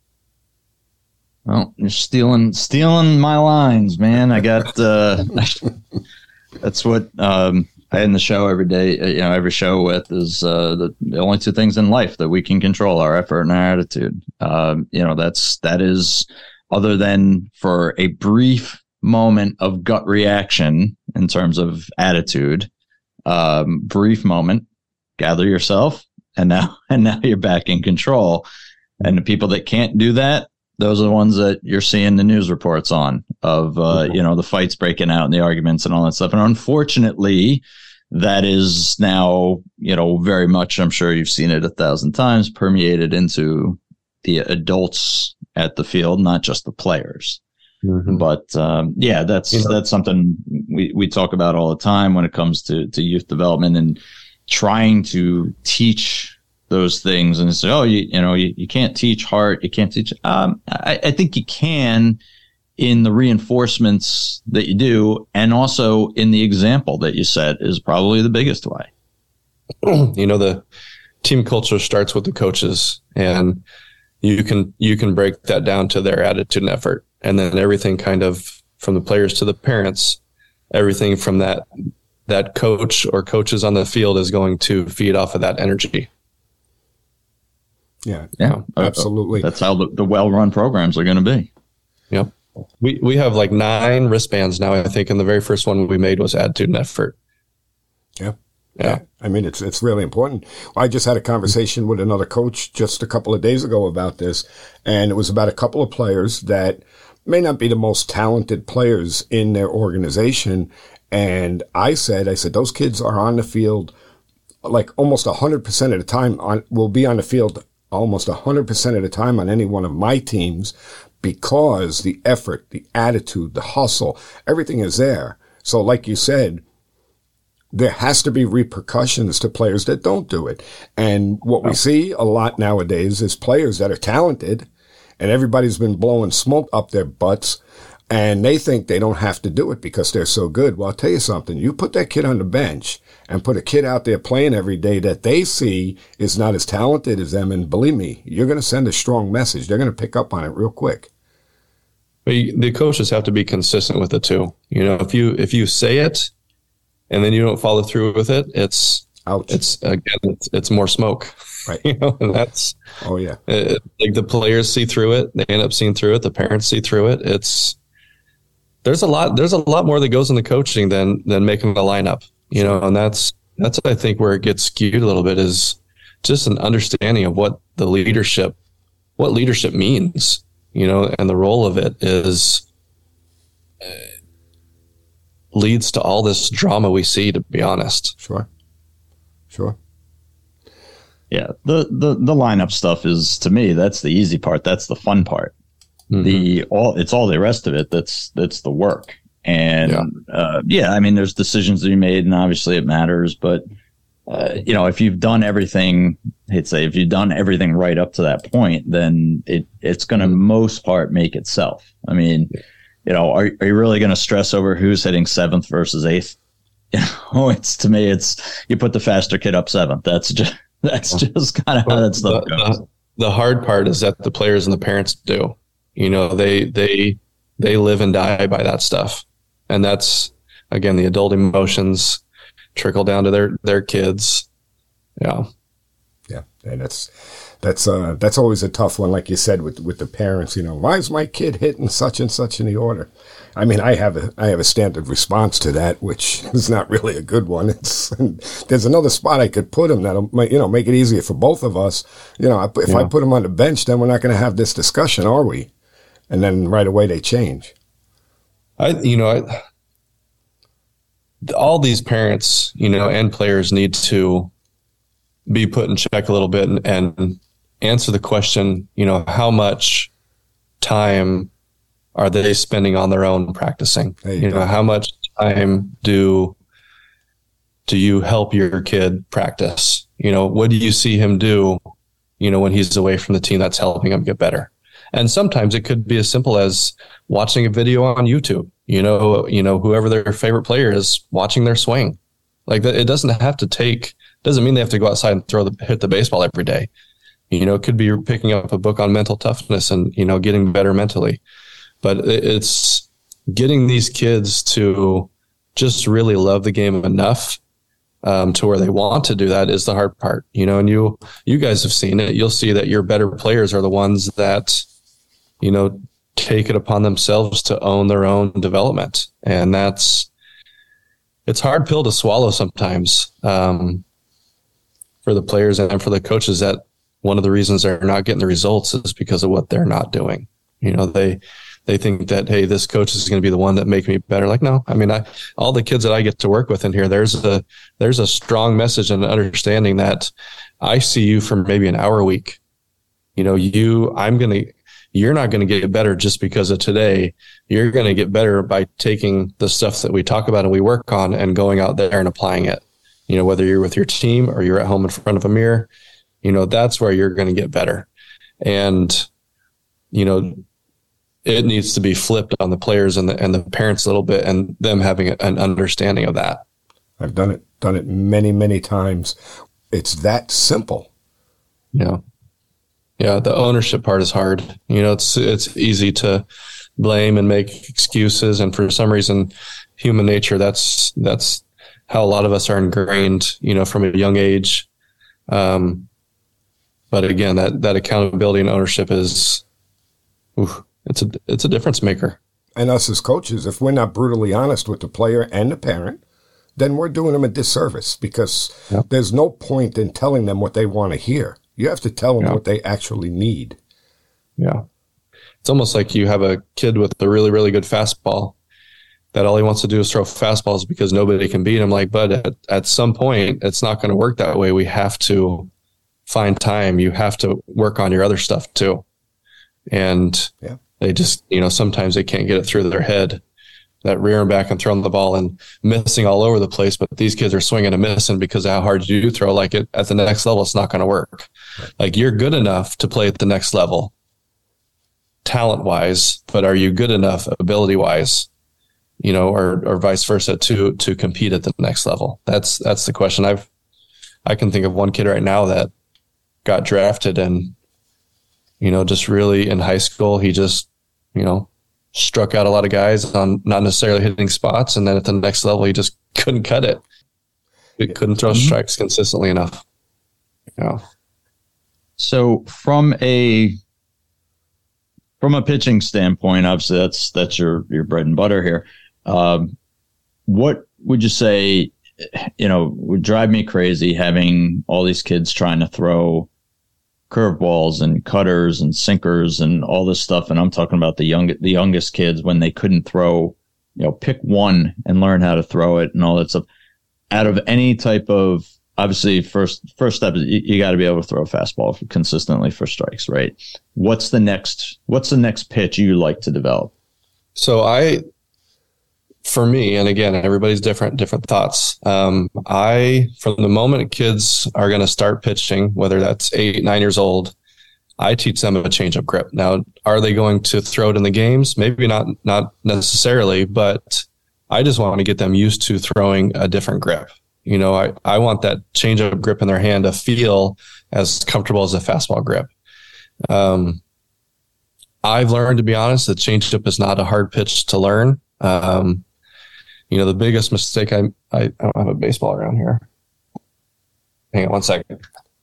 Well, you're stealing my lines, man. I got, That's what I end the show every day. Every show with is the only two things in life that we can control: our effort and our attitude. That is, other than for a brief moment of gut reaction in terms of attitude, brief moment, gather yourself, and now you're back in control. And the people that can't do that, those are the ones that you're seeing the news reports on of, the fights breaking out and the arguments and all that stuff. And unfortunately, that is now, very much, I'm sure you've seen it 1,000 times, permeated into the adults at the field, not just the players. Mm-hmm. But that's something we talk about all the time when it comes to youth development and trying to teach those things. And say, you can't teach heart, you can't teach. I think you can in the reinforcements that you do, and also in the example that you set is probably the biggest way. The team culture starts with the coaches, and you can break that down to their attitude and effort. And then everything kind of from the players to the parents, everything from that coach or coaches on the field is going to feed off of that energy. Yeah, absolutely. That's how the well-run programs are going to be. Yep. We have like 9 wristbands now, I think, and the very first one we made was attitude and effort. Yeah. I mean, it's really important. I just had a conversation with another coach just a couple of days ago about this, and it was about a couple of players that may not be the most talented players in their organization. And I said, those kids are on the field like almost 100% of the time will be on the field almost 100% of the time on any one of my teams, because the effort, the attitude, the hustle, everything is there. So like you said, there has to be repercussions to players that don't do it. And what we see a lot nowadays is players that are talented and everybody's been blowing smoke up their butts and they think they don't have to do it because they're so good. Well, I'll tell you something. You put that kid on the bench and put a kid out there playing every day that they see is not as talented as them. And believe me, you're going to send a strong message. They're going to pick up on it real quick. But the coaches have to be consistent with it too. If you say it and then you don't follow through with it, it's more smoke. Right. And that's, like the players see through it. They end up seeing through it. The parents see through it. There's a lot more that goes into coaching than making a lineup, and that's I think where it gets skewed a little bit is just an understanding of what leadership means, and the role of it is leads to all this drama we see, to be honest. Sure. Yeah. The lineup stuff is, to me, that's the easy part. That's the fun part. Mm-hmm. It's all the rest of it that's the work. And I mean, there's decisions to be made, and obviously it matters. But if you've done everything, if you've done everything right up to that point, then it's going to most part make itself. I mean, are you really going to stress over who's hitting 7th versus 8th? To me, it's you put the faster kid up 7th. That's just kind of how that stuff goes. The hard part is that the players and the parents do. They live and die by that stuff. And that's, again, the adult emotions trickle down to their kids. Yeah. Yeah. And that's always a tough one. Like you said, with the parents, why is my kid hitting such and such in the order? I mean, I have a standard response to that, which is not really a good one. There's another spot I could put him that'll, make it easier for both of us. If I put him on the bench, then we're not going to have this discussion, are we? And then right away they change. All these parents, and players need to be put in check a little bit and answer the question, how much time are they spending on their own practicing? How much time do you help your kid practice? What do you see him do, when he's away from the team that's helping him get better? And sometimes it could be as simple as watching a video on YouTube, whoever their favorite player is, watching their swing. Like that, it doesn't mean they have to go outside and hit the baseball every day. It could be picking up a book on mental toughness and, getting better mentally. But it's getting these kids to just really love the game enough to where they want to do that is the hard part, and you guys have seen it. You'll see that your better players are the ones that, take it upon themselves to own their own development. And it's a hard pill to swallow sometimes for the players and for the coaches, that one of the reasons they're not getting the results is because of what they're not doing. They think that, hey, this coach is going to be the one that make me better. Like, no, I mean, all the kids that I get to work with in here, there's a strong message and understanding that I see you for maybe an hour a week. You're not going to get better just because of today. You're going to get better by taking the stuff that we talk about and we work on and going out there and applying it. Whether you're with your team or you're at home in front of a mirror, that's where you're going to get better. And, it needs to be flipped on the players and the parents a little bit, and them having an understanding of that. I've done it many, many times. It's that simple. Yeah. The ownership part is hard. It's easy to blame and make excuses. And for some reason, human nature, that's how a lot of us are ingrained, from a young age. But again, that accountability and ownership is, it's a difference maker. And us as coaches, if we're not brutally honest with the player and the parent, then we're doing them a disservice, because there's no point in telling them what they want to hear. You have to tell them what they actually need. Yeah. It's almost like you have a kid with a really, really good fastball that all he wants to do is throw fastballs because nobody can beat him. Like, but at some point, it's not going to work that way. We have to find time. You have to work on your other stuff too. And they just, sometimes they can't get it through their head, that rearing back and throwing the ball and missing all over the place. But these kids are swinging and missing because of how hard you do throw. Like, at the next level, it's not going to work. Like, you're good enough to play at the next level, talent wise, but are you good enough ability wise, or vice versa to compete at the next level? That's the question. I can think of one kid right now that got drafted and, just really in high school, he just, struck out a lot of guys on not necessarily hitting spots. And then at the next level, he just couldn't cut it. He couldn't throw strikes consistently enough. So from a pitching standpoint, obviously that's your bread and butter here. What would you say, would drive me crazy having all these kids trying to throw curveballs and cutters and sinkers and all this stuff? And I'm talking about the youngest kids, when they couldn't throw, pick one and learn how to throw it and all that stuff. Out of any type of, obviously, first step is you got to be able to throw a fastball consistently for strikes, right? What's the next pitch you like to develop? So for me, and again, everybody's different thoughts. From the moment kids are going to start pitching, whether that's 8, 9 years old, I teach them a change-up grip. Now, are they going to throw it in the games? Maybe not necessarily, but I just want to get them used to throwing a different grip. I want that change-up grip in their hand to feel as comfortable as a fastball grip. I've learned, to be honest, that change-up is not a hard pitch to learn. The biggest mistake, I don't have a baseball around here. Hang on one second.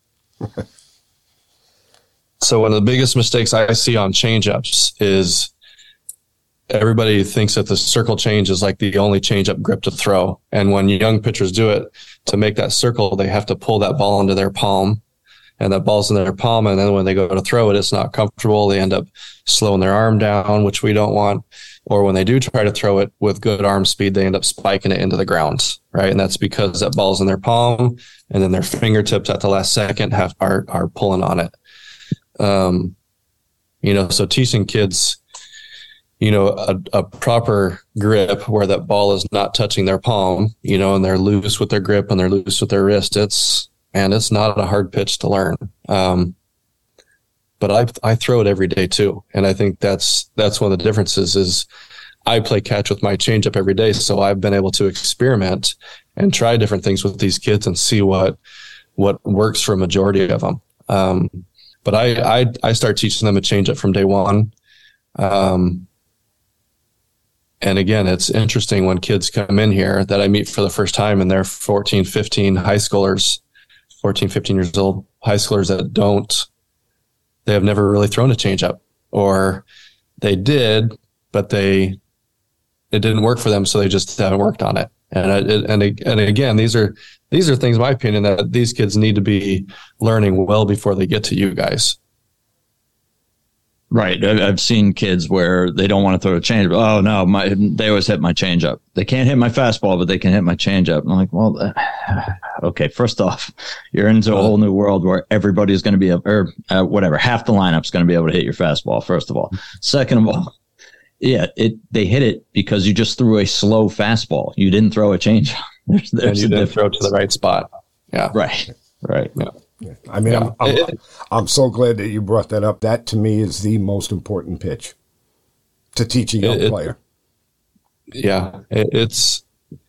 So one of the biggest mistakes I see on change-ups is everybody thinks that the circle change is like the only change-up grip to throw. And when young pitchers do it, to make that circle, they have to pull that ball into their palm, and that ball's in their palm. And then when they go to throw it, it's not comfortable. They end up slowing their arm down, which we don't want. Or when they do try to throw it with good arm speed, they end up spiking it into the ground, right? And that's because that ball's in their palm, and then their fingertips at the last second are pulling on it. So teaching kids, a proper grip where that ball is not touching their palm, and they're loose with their grip and they're loose with their wrist. It's not a hard pitch to learn. But I throw it every day too. And I think that's one of the differences is I play catch with my changeup every day. So I've been able to experiment and try different things with these kids and see what works for a majority of them. But I start teaching them a changeup from day one. And again, it's interesting when kids come in here that I meet for the first time and they're 14, 15 high schoolers, 14, 15 years old high schoolers that they have never really thrown a changeup, or they did, but it didn't work for them. So they just haven't worked on it. And again, these are things, in my opinion, that these kids need to be learning well before they get to you guys. Right. I've seen kids where they don't want to throw a changeup. Oh no, they always hit my changeup. They can't hit my fastball, but they can hit my changeup. I'm like, well, okay. First off, you're into a whole new world where everybody's going to be half the lineup's going to be able to hit your fastball. First of all, second of all, yeah, they hit it because you just threw a slow fastball. You didn't throw a changeup. And you didn't throw it to the right spot. Yeah. Right. Yeah. Yeah. I mean, I'm so glad that you brought that up. That to me is the most important pitch to teach a young player. Yeah, it's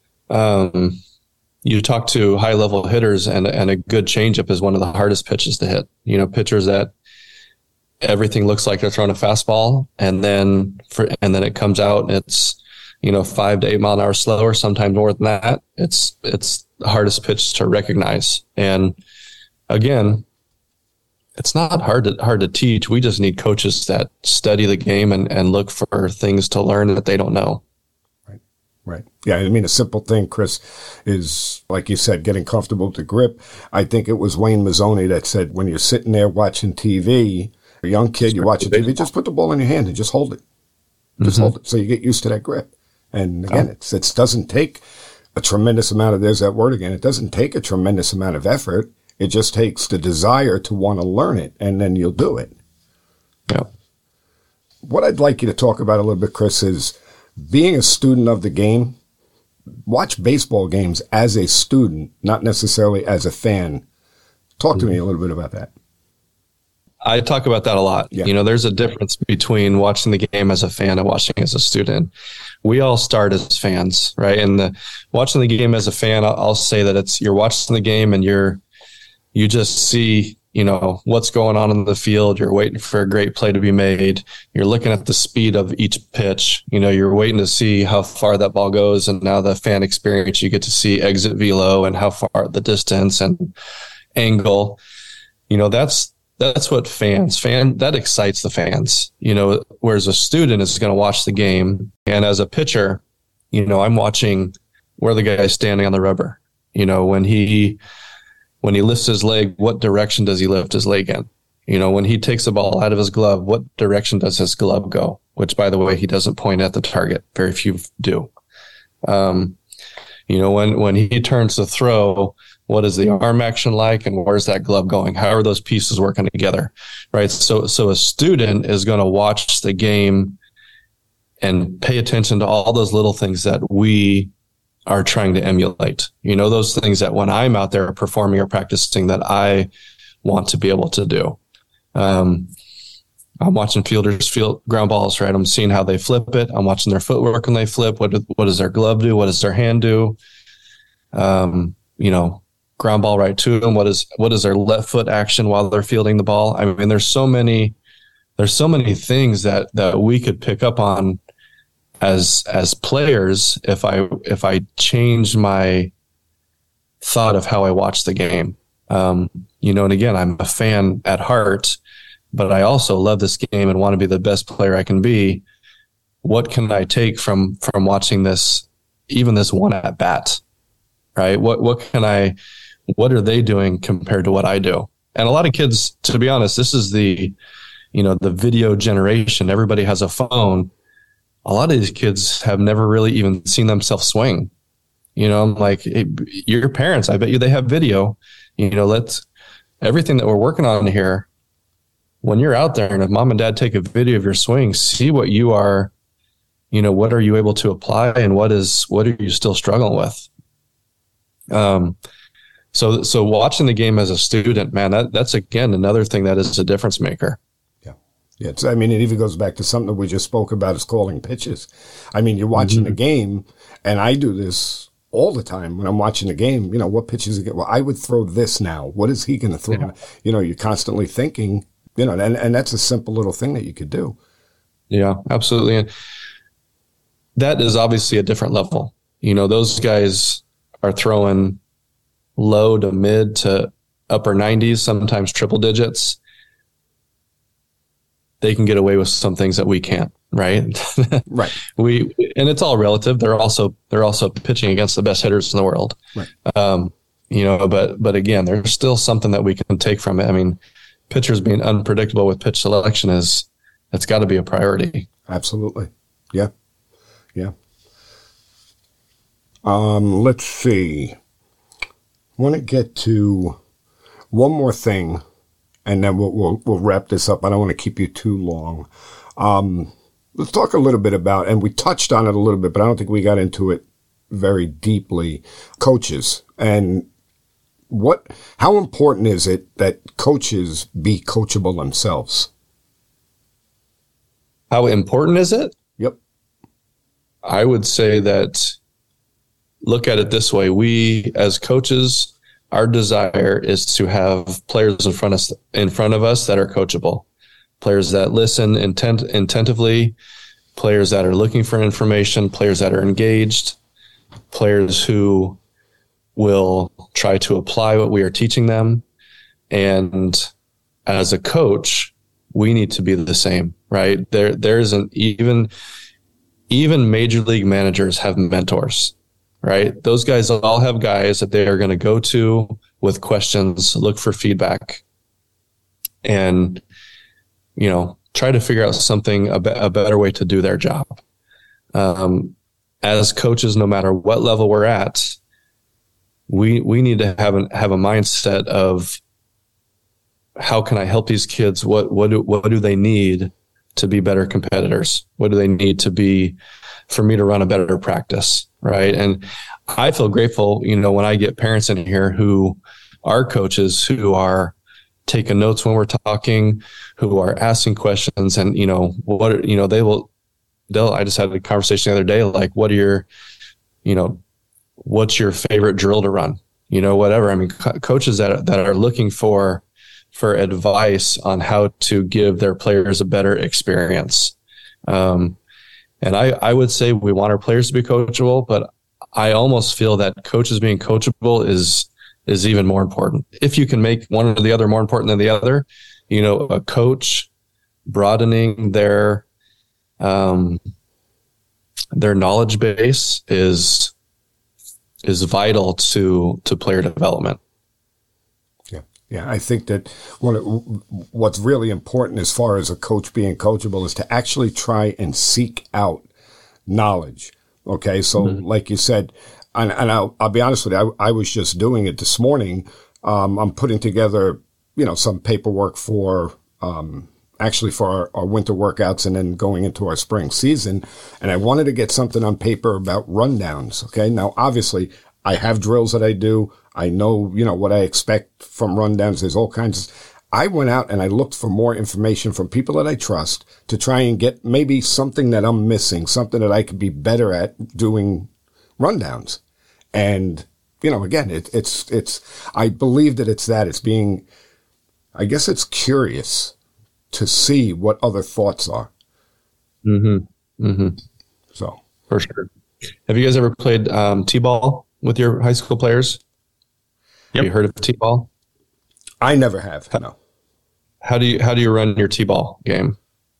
you talk to high level hitters, and a good changeup is one of the hardest pitches to hit. You know, pitchers that everything looks like they're throwing a fastball, and then it comes out and it's 5 to 8 mile an hour slower, sometimes more than that. It's the hardest pitch to recognize. And again, it's not hard to teach. We just need coaches that study the game and look for things to learn that they don't know. Right. Yeah. I mean, a simple thing, Chris, is like you said, getting comfortable with the grip. I think it was Wayne Mazzoni that said, when you're sitting there watching TV, a young kid, you're watching TV, just put the ball in your hand and just hold it. Just hold it. So you get used to that grip. And again, it doesn't take a tremendous amount of, there's that word again. It doesn't take a tremendous amount of effort. It just takes the desire to want to learn it, and then you'll do it. Yeah. What I'd like you to talk about a little bit, Chris, is being a student of the game. Watch baseball games as a student, not necessarily as a fan. Talk to me a little bit about that. I talk about that a lot. Yeah. There's a difference between watching the game as a fan and watching as a student. We all start as fans, right? And watching the game as a fan, I'll say that you're watching the game and you just see, what's going on in the field. You're waiting for a great play to be made. You're looking at the speed of each pitch. You're waiting to see how far that ball goes. And now the fan experience, you get to see exit velo and how far the distance and angle. That's what that excites the fans, whereas a student is going to watch the game. And as a pitcher, I'm watching where the guy's standing on the rubber. When he lifts his leg, what direction does he lift his leg in? When he takes the ball out of his glove, what direction does his glove go? Which, by the way, he doesn't point at the target. Very few do. When he turns to throw, what is the arm action like, and where's that glove going? How are those pieces working together, right? So a student is going to watch the game and pay attention to all those little things that we are trying to emulate. Those things that when I'm out there performing or practicing that I want to be able to do. I'm watching fielders field ground balls, right? I'm seeing how they flip it. I'm watching their footwork when they flip. What does their glove do? What does their hand do? Ground ball right to them. What is their left foot action while they're fielding the ball? I mean, there's so many things that we could pick up on as players if I change my thought of how I watch the game. And again, I'm a fan at heart, but I also love this game and want to be the best player I can be. What can I take from watching this, even this one at bat, right? What are they doing compared to what I do? And a lot of kids, to be honest, this is the video generation. Everybody has a phone. A lot of these kids have never really even seen themselves swing. I'm like, hey, your parents, I bet you they have video. Let's everything that we're working on here. When you're out there and if mom and dad take a video of your swing, see what you are, what are you able to apply and what are you still struggling with? So watching the game as a student, man, that's again, another thing that is a difference maker. Yeah, it even goes back to something that we just spoke about is calling pitches. I mean, you're watching the game, and I do this all the time when I'm watching the game. What pitches again? Well, I would throw this now. What is he going to throw? Yeah. You're constantly thinking, and that's a simple little thing that you could do. Yeah, absolutely. And that is obviously a different level. Those guys are throwing low to mid to upper 90s, sometimes triple digits. They can get away with some things that we can't, right? Right. And it's all relative. They're also pitching against the best hitters in the world. Right. But again, there's still something that we can take from it. I mean, pitchers being unpredictable with pitch selection it's got to be a priority. Absolutely. Yeah. Yeah. Let's see. I want to get to one more thing, and then we'll wrap this up. I don't want to keep you too long. Let's talk a little bit about, and we touched on it a little bit, but I don't think we got into it very deeply, coaches. And how important is it that coaches be coachable themselves? How important is it? Yep. I would say that, look at it this way. We, as coaches, our desire is to have players in front of us that are coachable, players that listen attentively, players that are looking for information, players that are engaged, players who will try to apply what we are teaching them. And as a coach, we need to be the same, right? There isn't even major league managers have mentors, right? Those guys all have guys that they are going to go to with questions, look for feedback, and, try to figure out a better way to do their job. As coaches, no matter what level we're at, we need to have a mindset of, how can I help these kids? What do they need to be better competitors? What do they need for me to run a better practice? Right. And I feel grateful, when I get parents in here who are coaches, who are taking notes when we're talking, who are asking questions, and, I just had a conversation the other day, like, what's your favorite drill to run? Whatever. I mean, coaches that are looking for advice on how to give their players a better experience. And I would say we want our players to be coachable, but I almost feel that coaches being coachable is even more important. If you can make one or the other more important than the other, a coach broadening their knowledge base is vital to player development. Yeah, I think that what's really important as far as a coach being coachable is to actually try and seek out knowledge. Okay, so like you said, and I'll be honest with you, I was just doing it this morning. I'm putting together, some paperwork for our winter workouts and then going into our spring season. And I wanted to get something on paper about rundowns. Okay, now obviously I have drills that I do. I know, what I expect from rundowns. There's all kinds of, I went out and I looked for more information from people that I trust to try and get maybe something that I'm missing, something that I could be better at doing rundowns. And, again, it's, I believe that it's being, I guess it's curious to see what other thoughts are. Mm-hmm. Mm-hmm. So. For sure. Have you guys ever played T-ball with your high school players? Yep. Have you heard of T-ball? I never have. No. How do you run your T-ball game?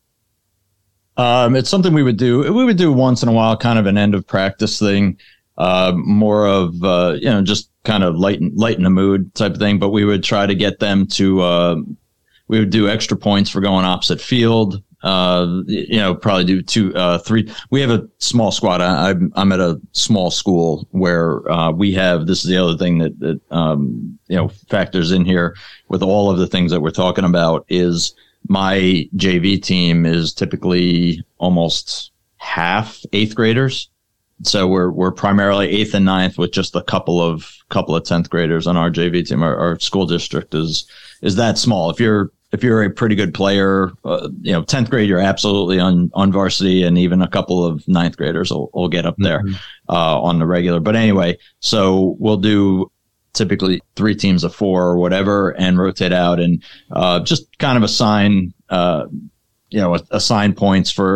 It's something we would do. We would do once in a while, kind of an end of practice thing, more of just kind of lighten the mood type of thing. But we would try to get them to. We would do extra points for going opposite field. Probably do 2, 3. We have a small squad. I'm at a small school where we have. This is the other thing that factors in here with all of the things that we're talking about is my JV team is typically almost half 8th graders. So we're primarily 8th and 9th with just a couple of 10th graders on our JV team. Our school district is that small. If you're a pretty good player, 10th grade, you're absolutely on varsity, and even a couple of 9th graders will get up there on the regular. But anyway, so we'll do typically 3 teams of 4 or whatever and rotate out and just kind of assign points for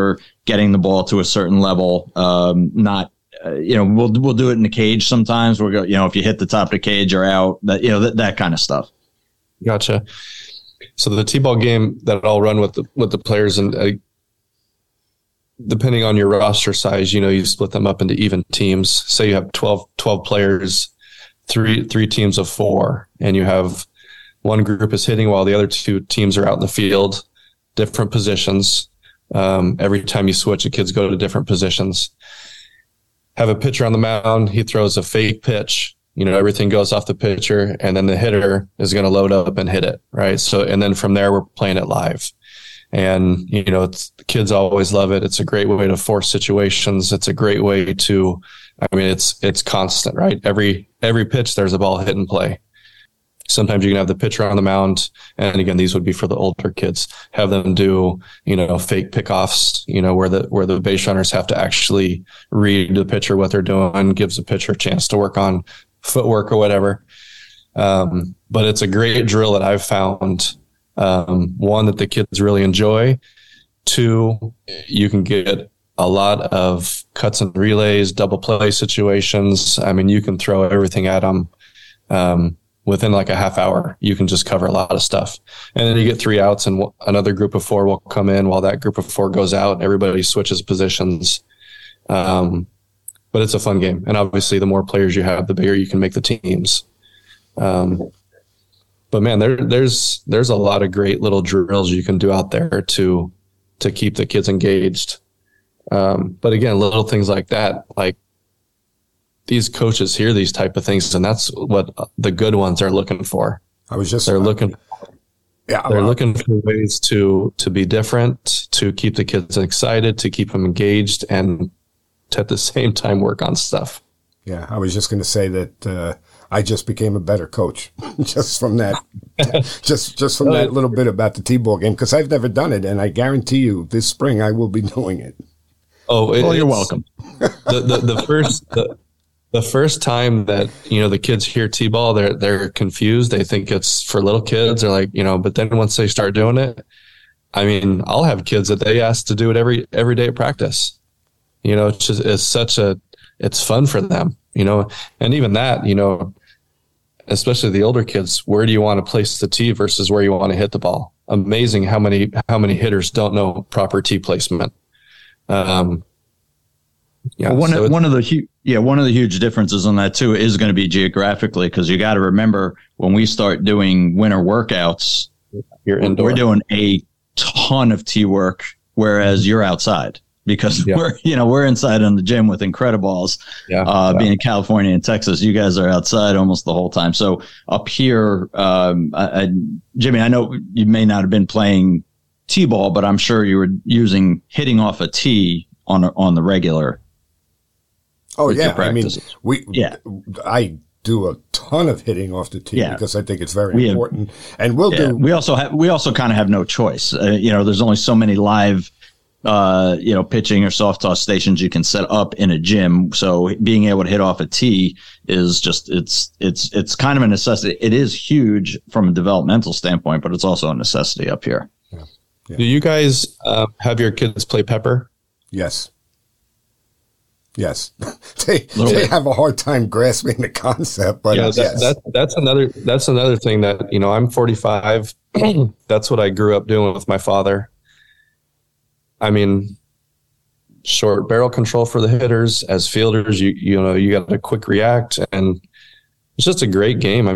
getting the ball to a certain level. Not, we'll do it in the cage sometimes. We'll go, if you hit the top of the cage, you're out. That kind of stuff. Gotcha. So the T-ball game that I'll run with the players, and depending on your roster size, you split them up into even teams. Say you have 12 players, three teams of 4, and you have one group is hitting while the other 2 teams are out in the field, different positions. Every time you switch, the kids go to different positions. Have a pitcher on the mound. He throws a fake pitch. Everything goes off the pitcher, and then the hitter is going to load up and hit it, right? So, and then from there, we're playing it live. And, the kids always love it. It's a great way to force situations. It's a great way to, it's constant, right? Every pitch, there's a ball hit and play. Sometimes you can have the pitcher on the mound. And again, these would be for the older kids. Have them do, fake pickoffs, where the base runners have to actually read the pitcher what they're doing, gives the pitcher a chance to work on footwork or whatever. But it's a great drill that I've found. One, that the kids really enjoy. 2, you can get a lot of cuts and relays, double play situations. You can throw everything at them. Within like a half hour, you can just cover a lot of stuff. And then you get 3 outs, and another group of 4 will come in while that group of 4 goes out. Everybody switches positions. But it's a fun game. And obviously, the more players you have, the bigger you can make the teams. But man, there's a lot of great little drills you can do out there to keep the kids engaged. But again, little things like that, like these coaches hear these type of things, and that's what the good ones are looking for. They're looking for ways to be different, to keep the kids excited, to keep them engaged, and to at the same time work on stuff. Yeah, I was just going to say that I just became a better coach just from that, just from that little bit about the T-ball game, because I've never done it, and I guarantee you this spring I will be doing it. You're welcome. The first time that, the kids hear T-ball, they're confused. They think it's for little kids. They're like, but then once they start doing it, I'll have kids that they ask to do it every day at practice. It's fun for them, and even that, especially the older kids, where do you want to place the tee versus where you want to hit the ball? Amazing how many hitters don't know proper tee placement. One of the huge differences on that too is going to be geographically, because you got to remember when we start doing winter workouts, we're doing a ton of tee work, whereas you're outside because we're inside in the gym with Incrediballs. Being in California and Texas, you guys are outside almost the whole time. So up here, Jimmy, I know you may not have been playing T-ball, but I'm sure you were hitting off a tee on the regular. Oh yeah, I do a ton of hitting off the tee because I think it's very important, and we also kind of have no choice. There's only so many live, pitching or soft toss stations you can set up in a gym. So being able to hit off a tee is just it's kind of a necessity. It is huge from a developmental standpoint, but it's also a necessity up here. Yeah. Do you guys have your kids play pepper? Yes. They have a hard time grasping the concept, but that's another thing that, I'm 45. That's what I grew up doing with my father. Short barrel control for the hitters. As fielders, you got to quick react, and it's just a great game.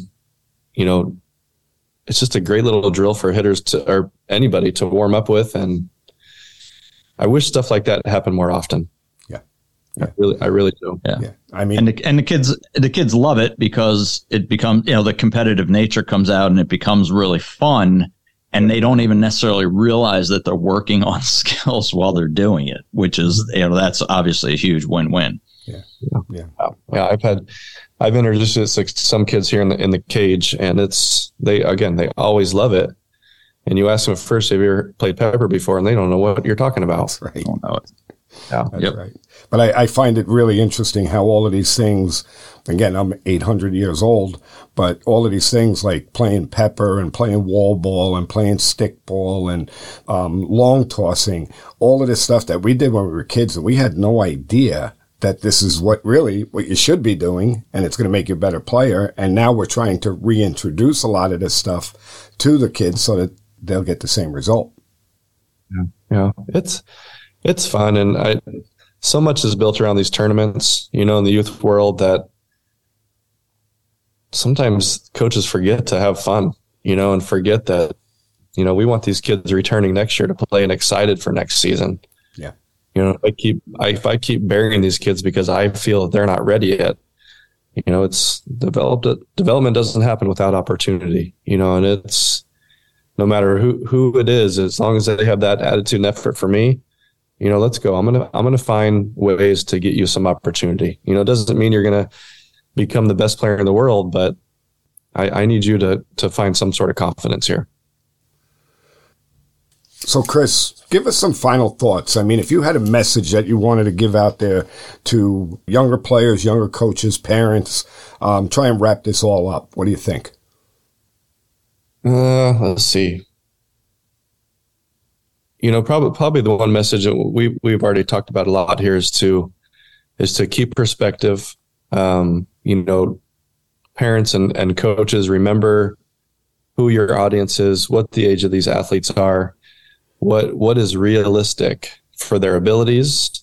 It's just a great little drill for hitters or anybody to warm up with, and I wish stuff like that happened more often. I really do. Yeah. And the kids love it because it becomes, the competitive nature comes out and it becomes really fun, and they don't even necessarily realize that they're working on skills while they're doing it, which is, that's obviously a huge win-win. Yeah. I've introduced some kids here in the cage, and they always love it. And you ask them first, have you ever played pepper before? And they don't know what you're talking about. That's right. Don't know it. Yeah. That's right. But I find it really interesting how all of these things, again, I'm 800 years old, but all of these things like playing pepper and playing wall ball and playing stick ball and long tossing, all of this stuff that we did when we were kids, and we had no idea that this is what you should be doing, and it's going to make you a better player. And now we're trying to reintroduce a lot of this stuff to the kids so that they'll get the same result. Yeah. It's fun. And so much is built around these tournaments, in the youth world, that sometimes coaches forget to have fun, and forget that, we want these kids returning next year to play and excited for next season. Yeah. If I keep burying these kids because I feel that they're not ready yet, it's development doesn't happen without opportunity, and it's no matter who it is, as long as they have that attitude and effort for me, let's go. I'm going to find ways to get you some opportunity. It doesn't mean you're going to become the best player in the world, but I need you to find some sort of confidence here. So, Chris, give us some final thoughts. I mean, if you had a message that you wanted to give out there to younger players, younger coaches, parents, try and wrap this all up. What do you think? Let's see. Probably the one message that we've already talked about a lot here is to keep perspective. Parents and coaches, remember who your audience is, what the age of these athletes are, what is realistic for their abilities,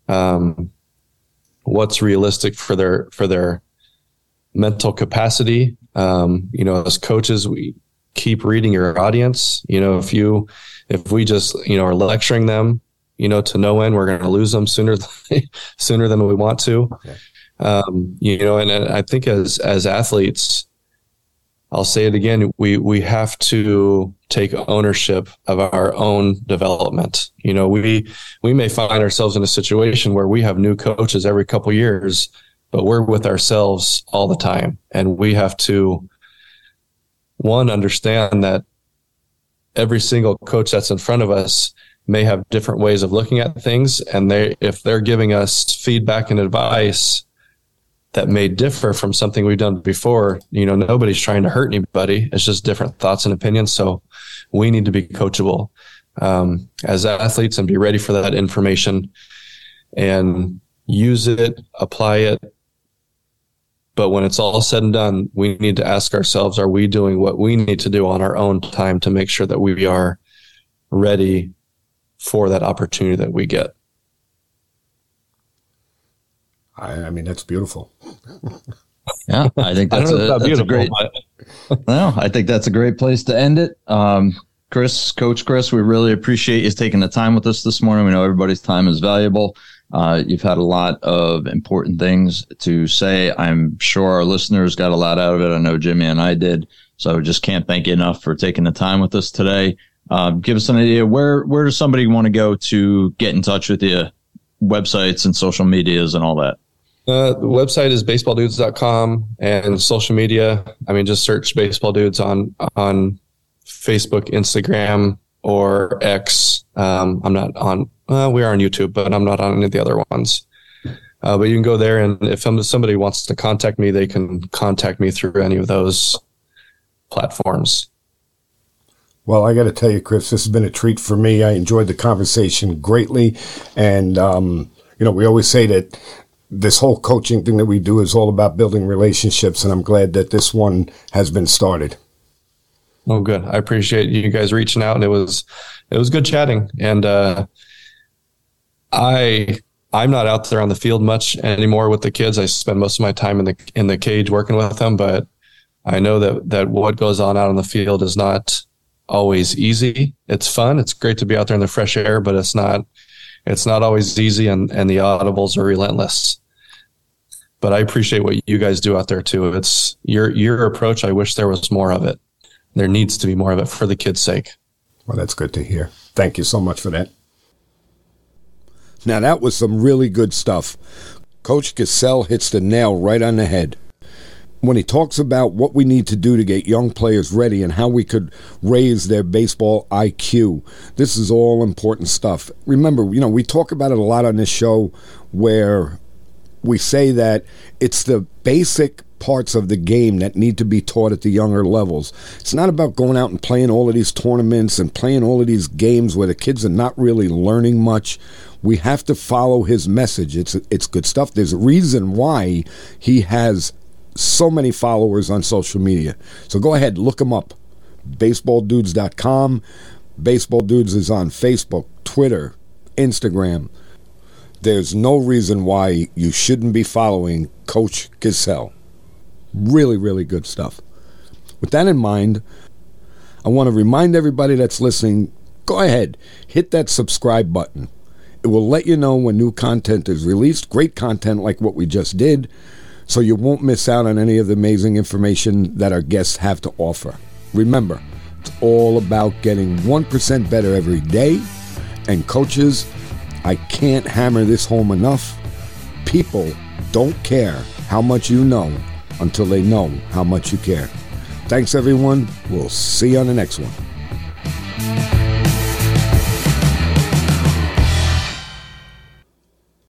what's realistic for their mental capacity. As coaches, we keep reading your audience. If we just, are lecturing them, to no end, we're going to lose them sooner than we want to. Okay. And I think as athletes, I'll say it again, we have to take ownership of our own development. We may find ourselves in a situation where we have new coaches every couple of years, but we're with ourselves all the time. And we have to, one, understand that every single coach that's in front of us may have different ways of looking at things. And if they're giving us feedback and advice that may differ from something we've done before, nobody's trying to hurt anybody. It's just different thoughts and opinions. So we need to be coachable as athletes and be ready for that information and use it, apply it. But when it's all said and done, we need to ask ourselves, are we doing what we need to do on our own time to make sure that we are ready for that opportunity that we get? I mean, that's beautiful. Yeah, I think that's a great. No, I think that's a great place to end it. Coach Chris, we really appreciate you taking the time with us this morning. We know everybody's time is valuable. You've had a lot of important things to say. I'm sure our listeners got a lot out of it. I know Jimmy and I did. So just can't thank you enough for taking the time with us today. Give us an idea. Where does somebody want to go to get in touch with you? Websites and social medias and all that. The website is baseballdudes.com, and social media, just search Baseball Dudes on Facebook, Instagram, or X. I'm not on, we are on YouTube, but I'm not on any of the other ones. But you can go there, and if somebody wants to contact me, they can contact me through any of those platforms. Well, I got to tell you, Chris, this has been a treat for me. I enjoyed the conversation greatly. And, we always say that this whole coaching thing that we do is all about building relationships, and I'm glad that this one has been started. Oh, good. I appreciate you guys reaching out, and it was good chatting. And I'm not out there on the field much anymore with the kids. I spend most of my time in the cage working with them, but I know that what goes on out on the field is not always easy. It's fun. It's great to be out there in the fresh air, but it's not always easy, and the audibles are relentless. But I appreciate what you guys do out there too. It's your approach. I wish there was more of it. There needs to be more of it for the kids' sake. Well, that's good to hear. Thank you so much for that. Now, that was some really good stuff. Coach Gesell hits the nail right on the head. when he talks about what we need to do to get young players ready and how we could raise their baseball IQ. This is all important stuff. Remember, we talk about it a lot on this show where we say that it's the basic parts of the game that need to be taught at the younger levels. It's not about going out and playing all of these tournaments and playing all of these games where the kids are not really learning much. We have to follow his message. It's good stuff. There's a reason why he has so many followers on social media. So go ahead, look him up. BaseballDudes.com. Baseball Dudes is on Facebook, Twitter, Instagram. There's no reason why you shouldn't be following Coach Gesell. Really, really good stuff. With that in mind, I want to remind everybody that's listening, go ahead, hit that subscribe button. It will let you know when new content is released, great content like what we just did, so you won't miss out on any of the amazing information that our guests have to offer. Remember, it's all about getting 1% better every day. And coaches, I can't hammer this home enough. People don't care how much you know until they know how much you care. Thanks, everyone. We'll see you on the next one.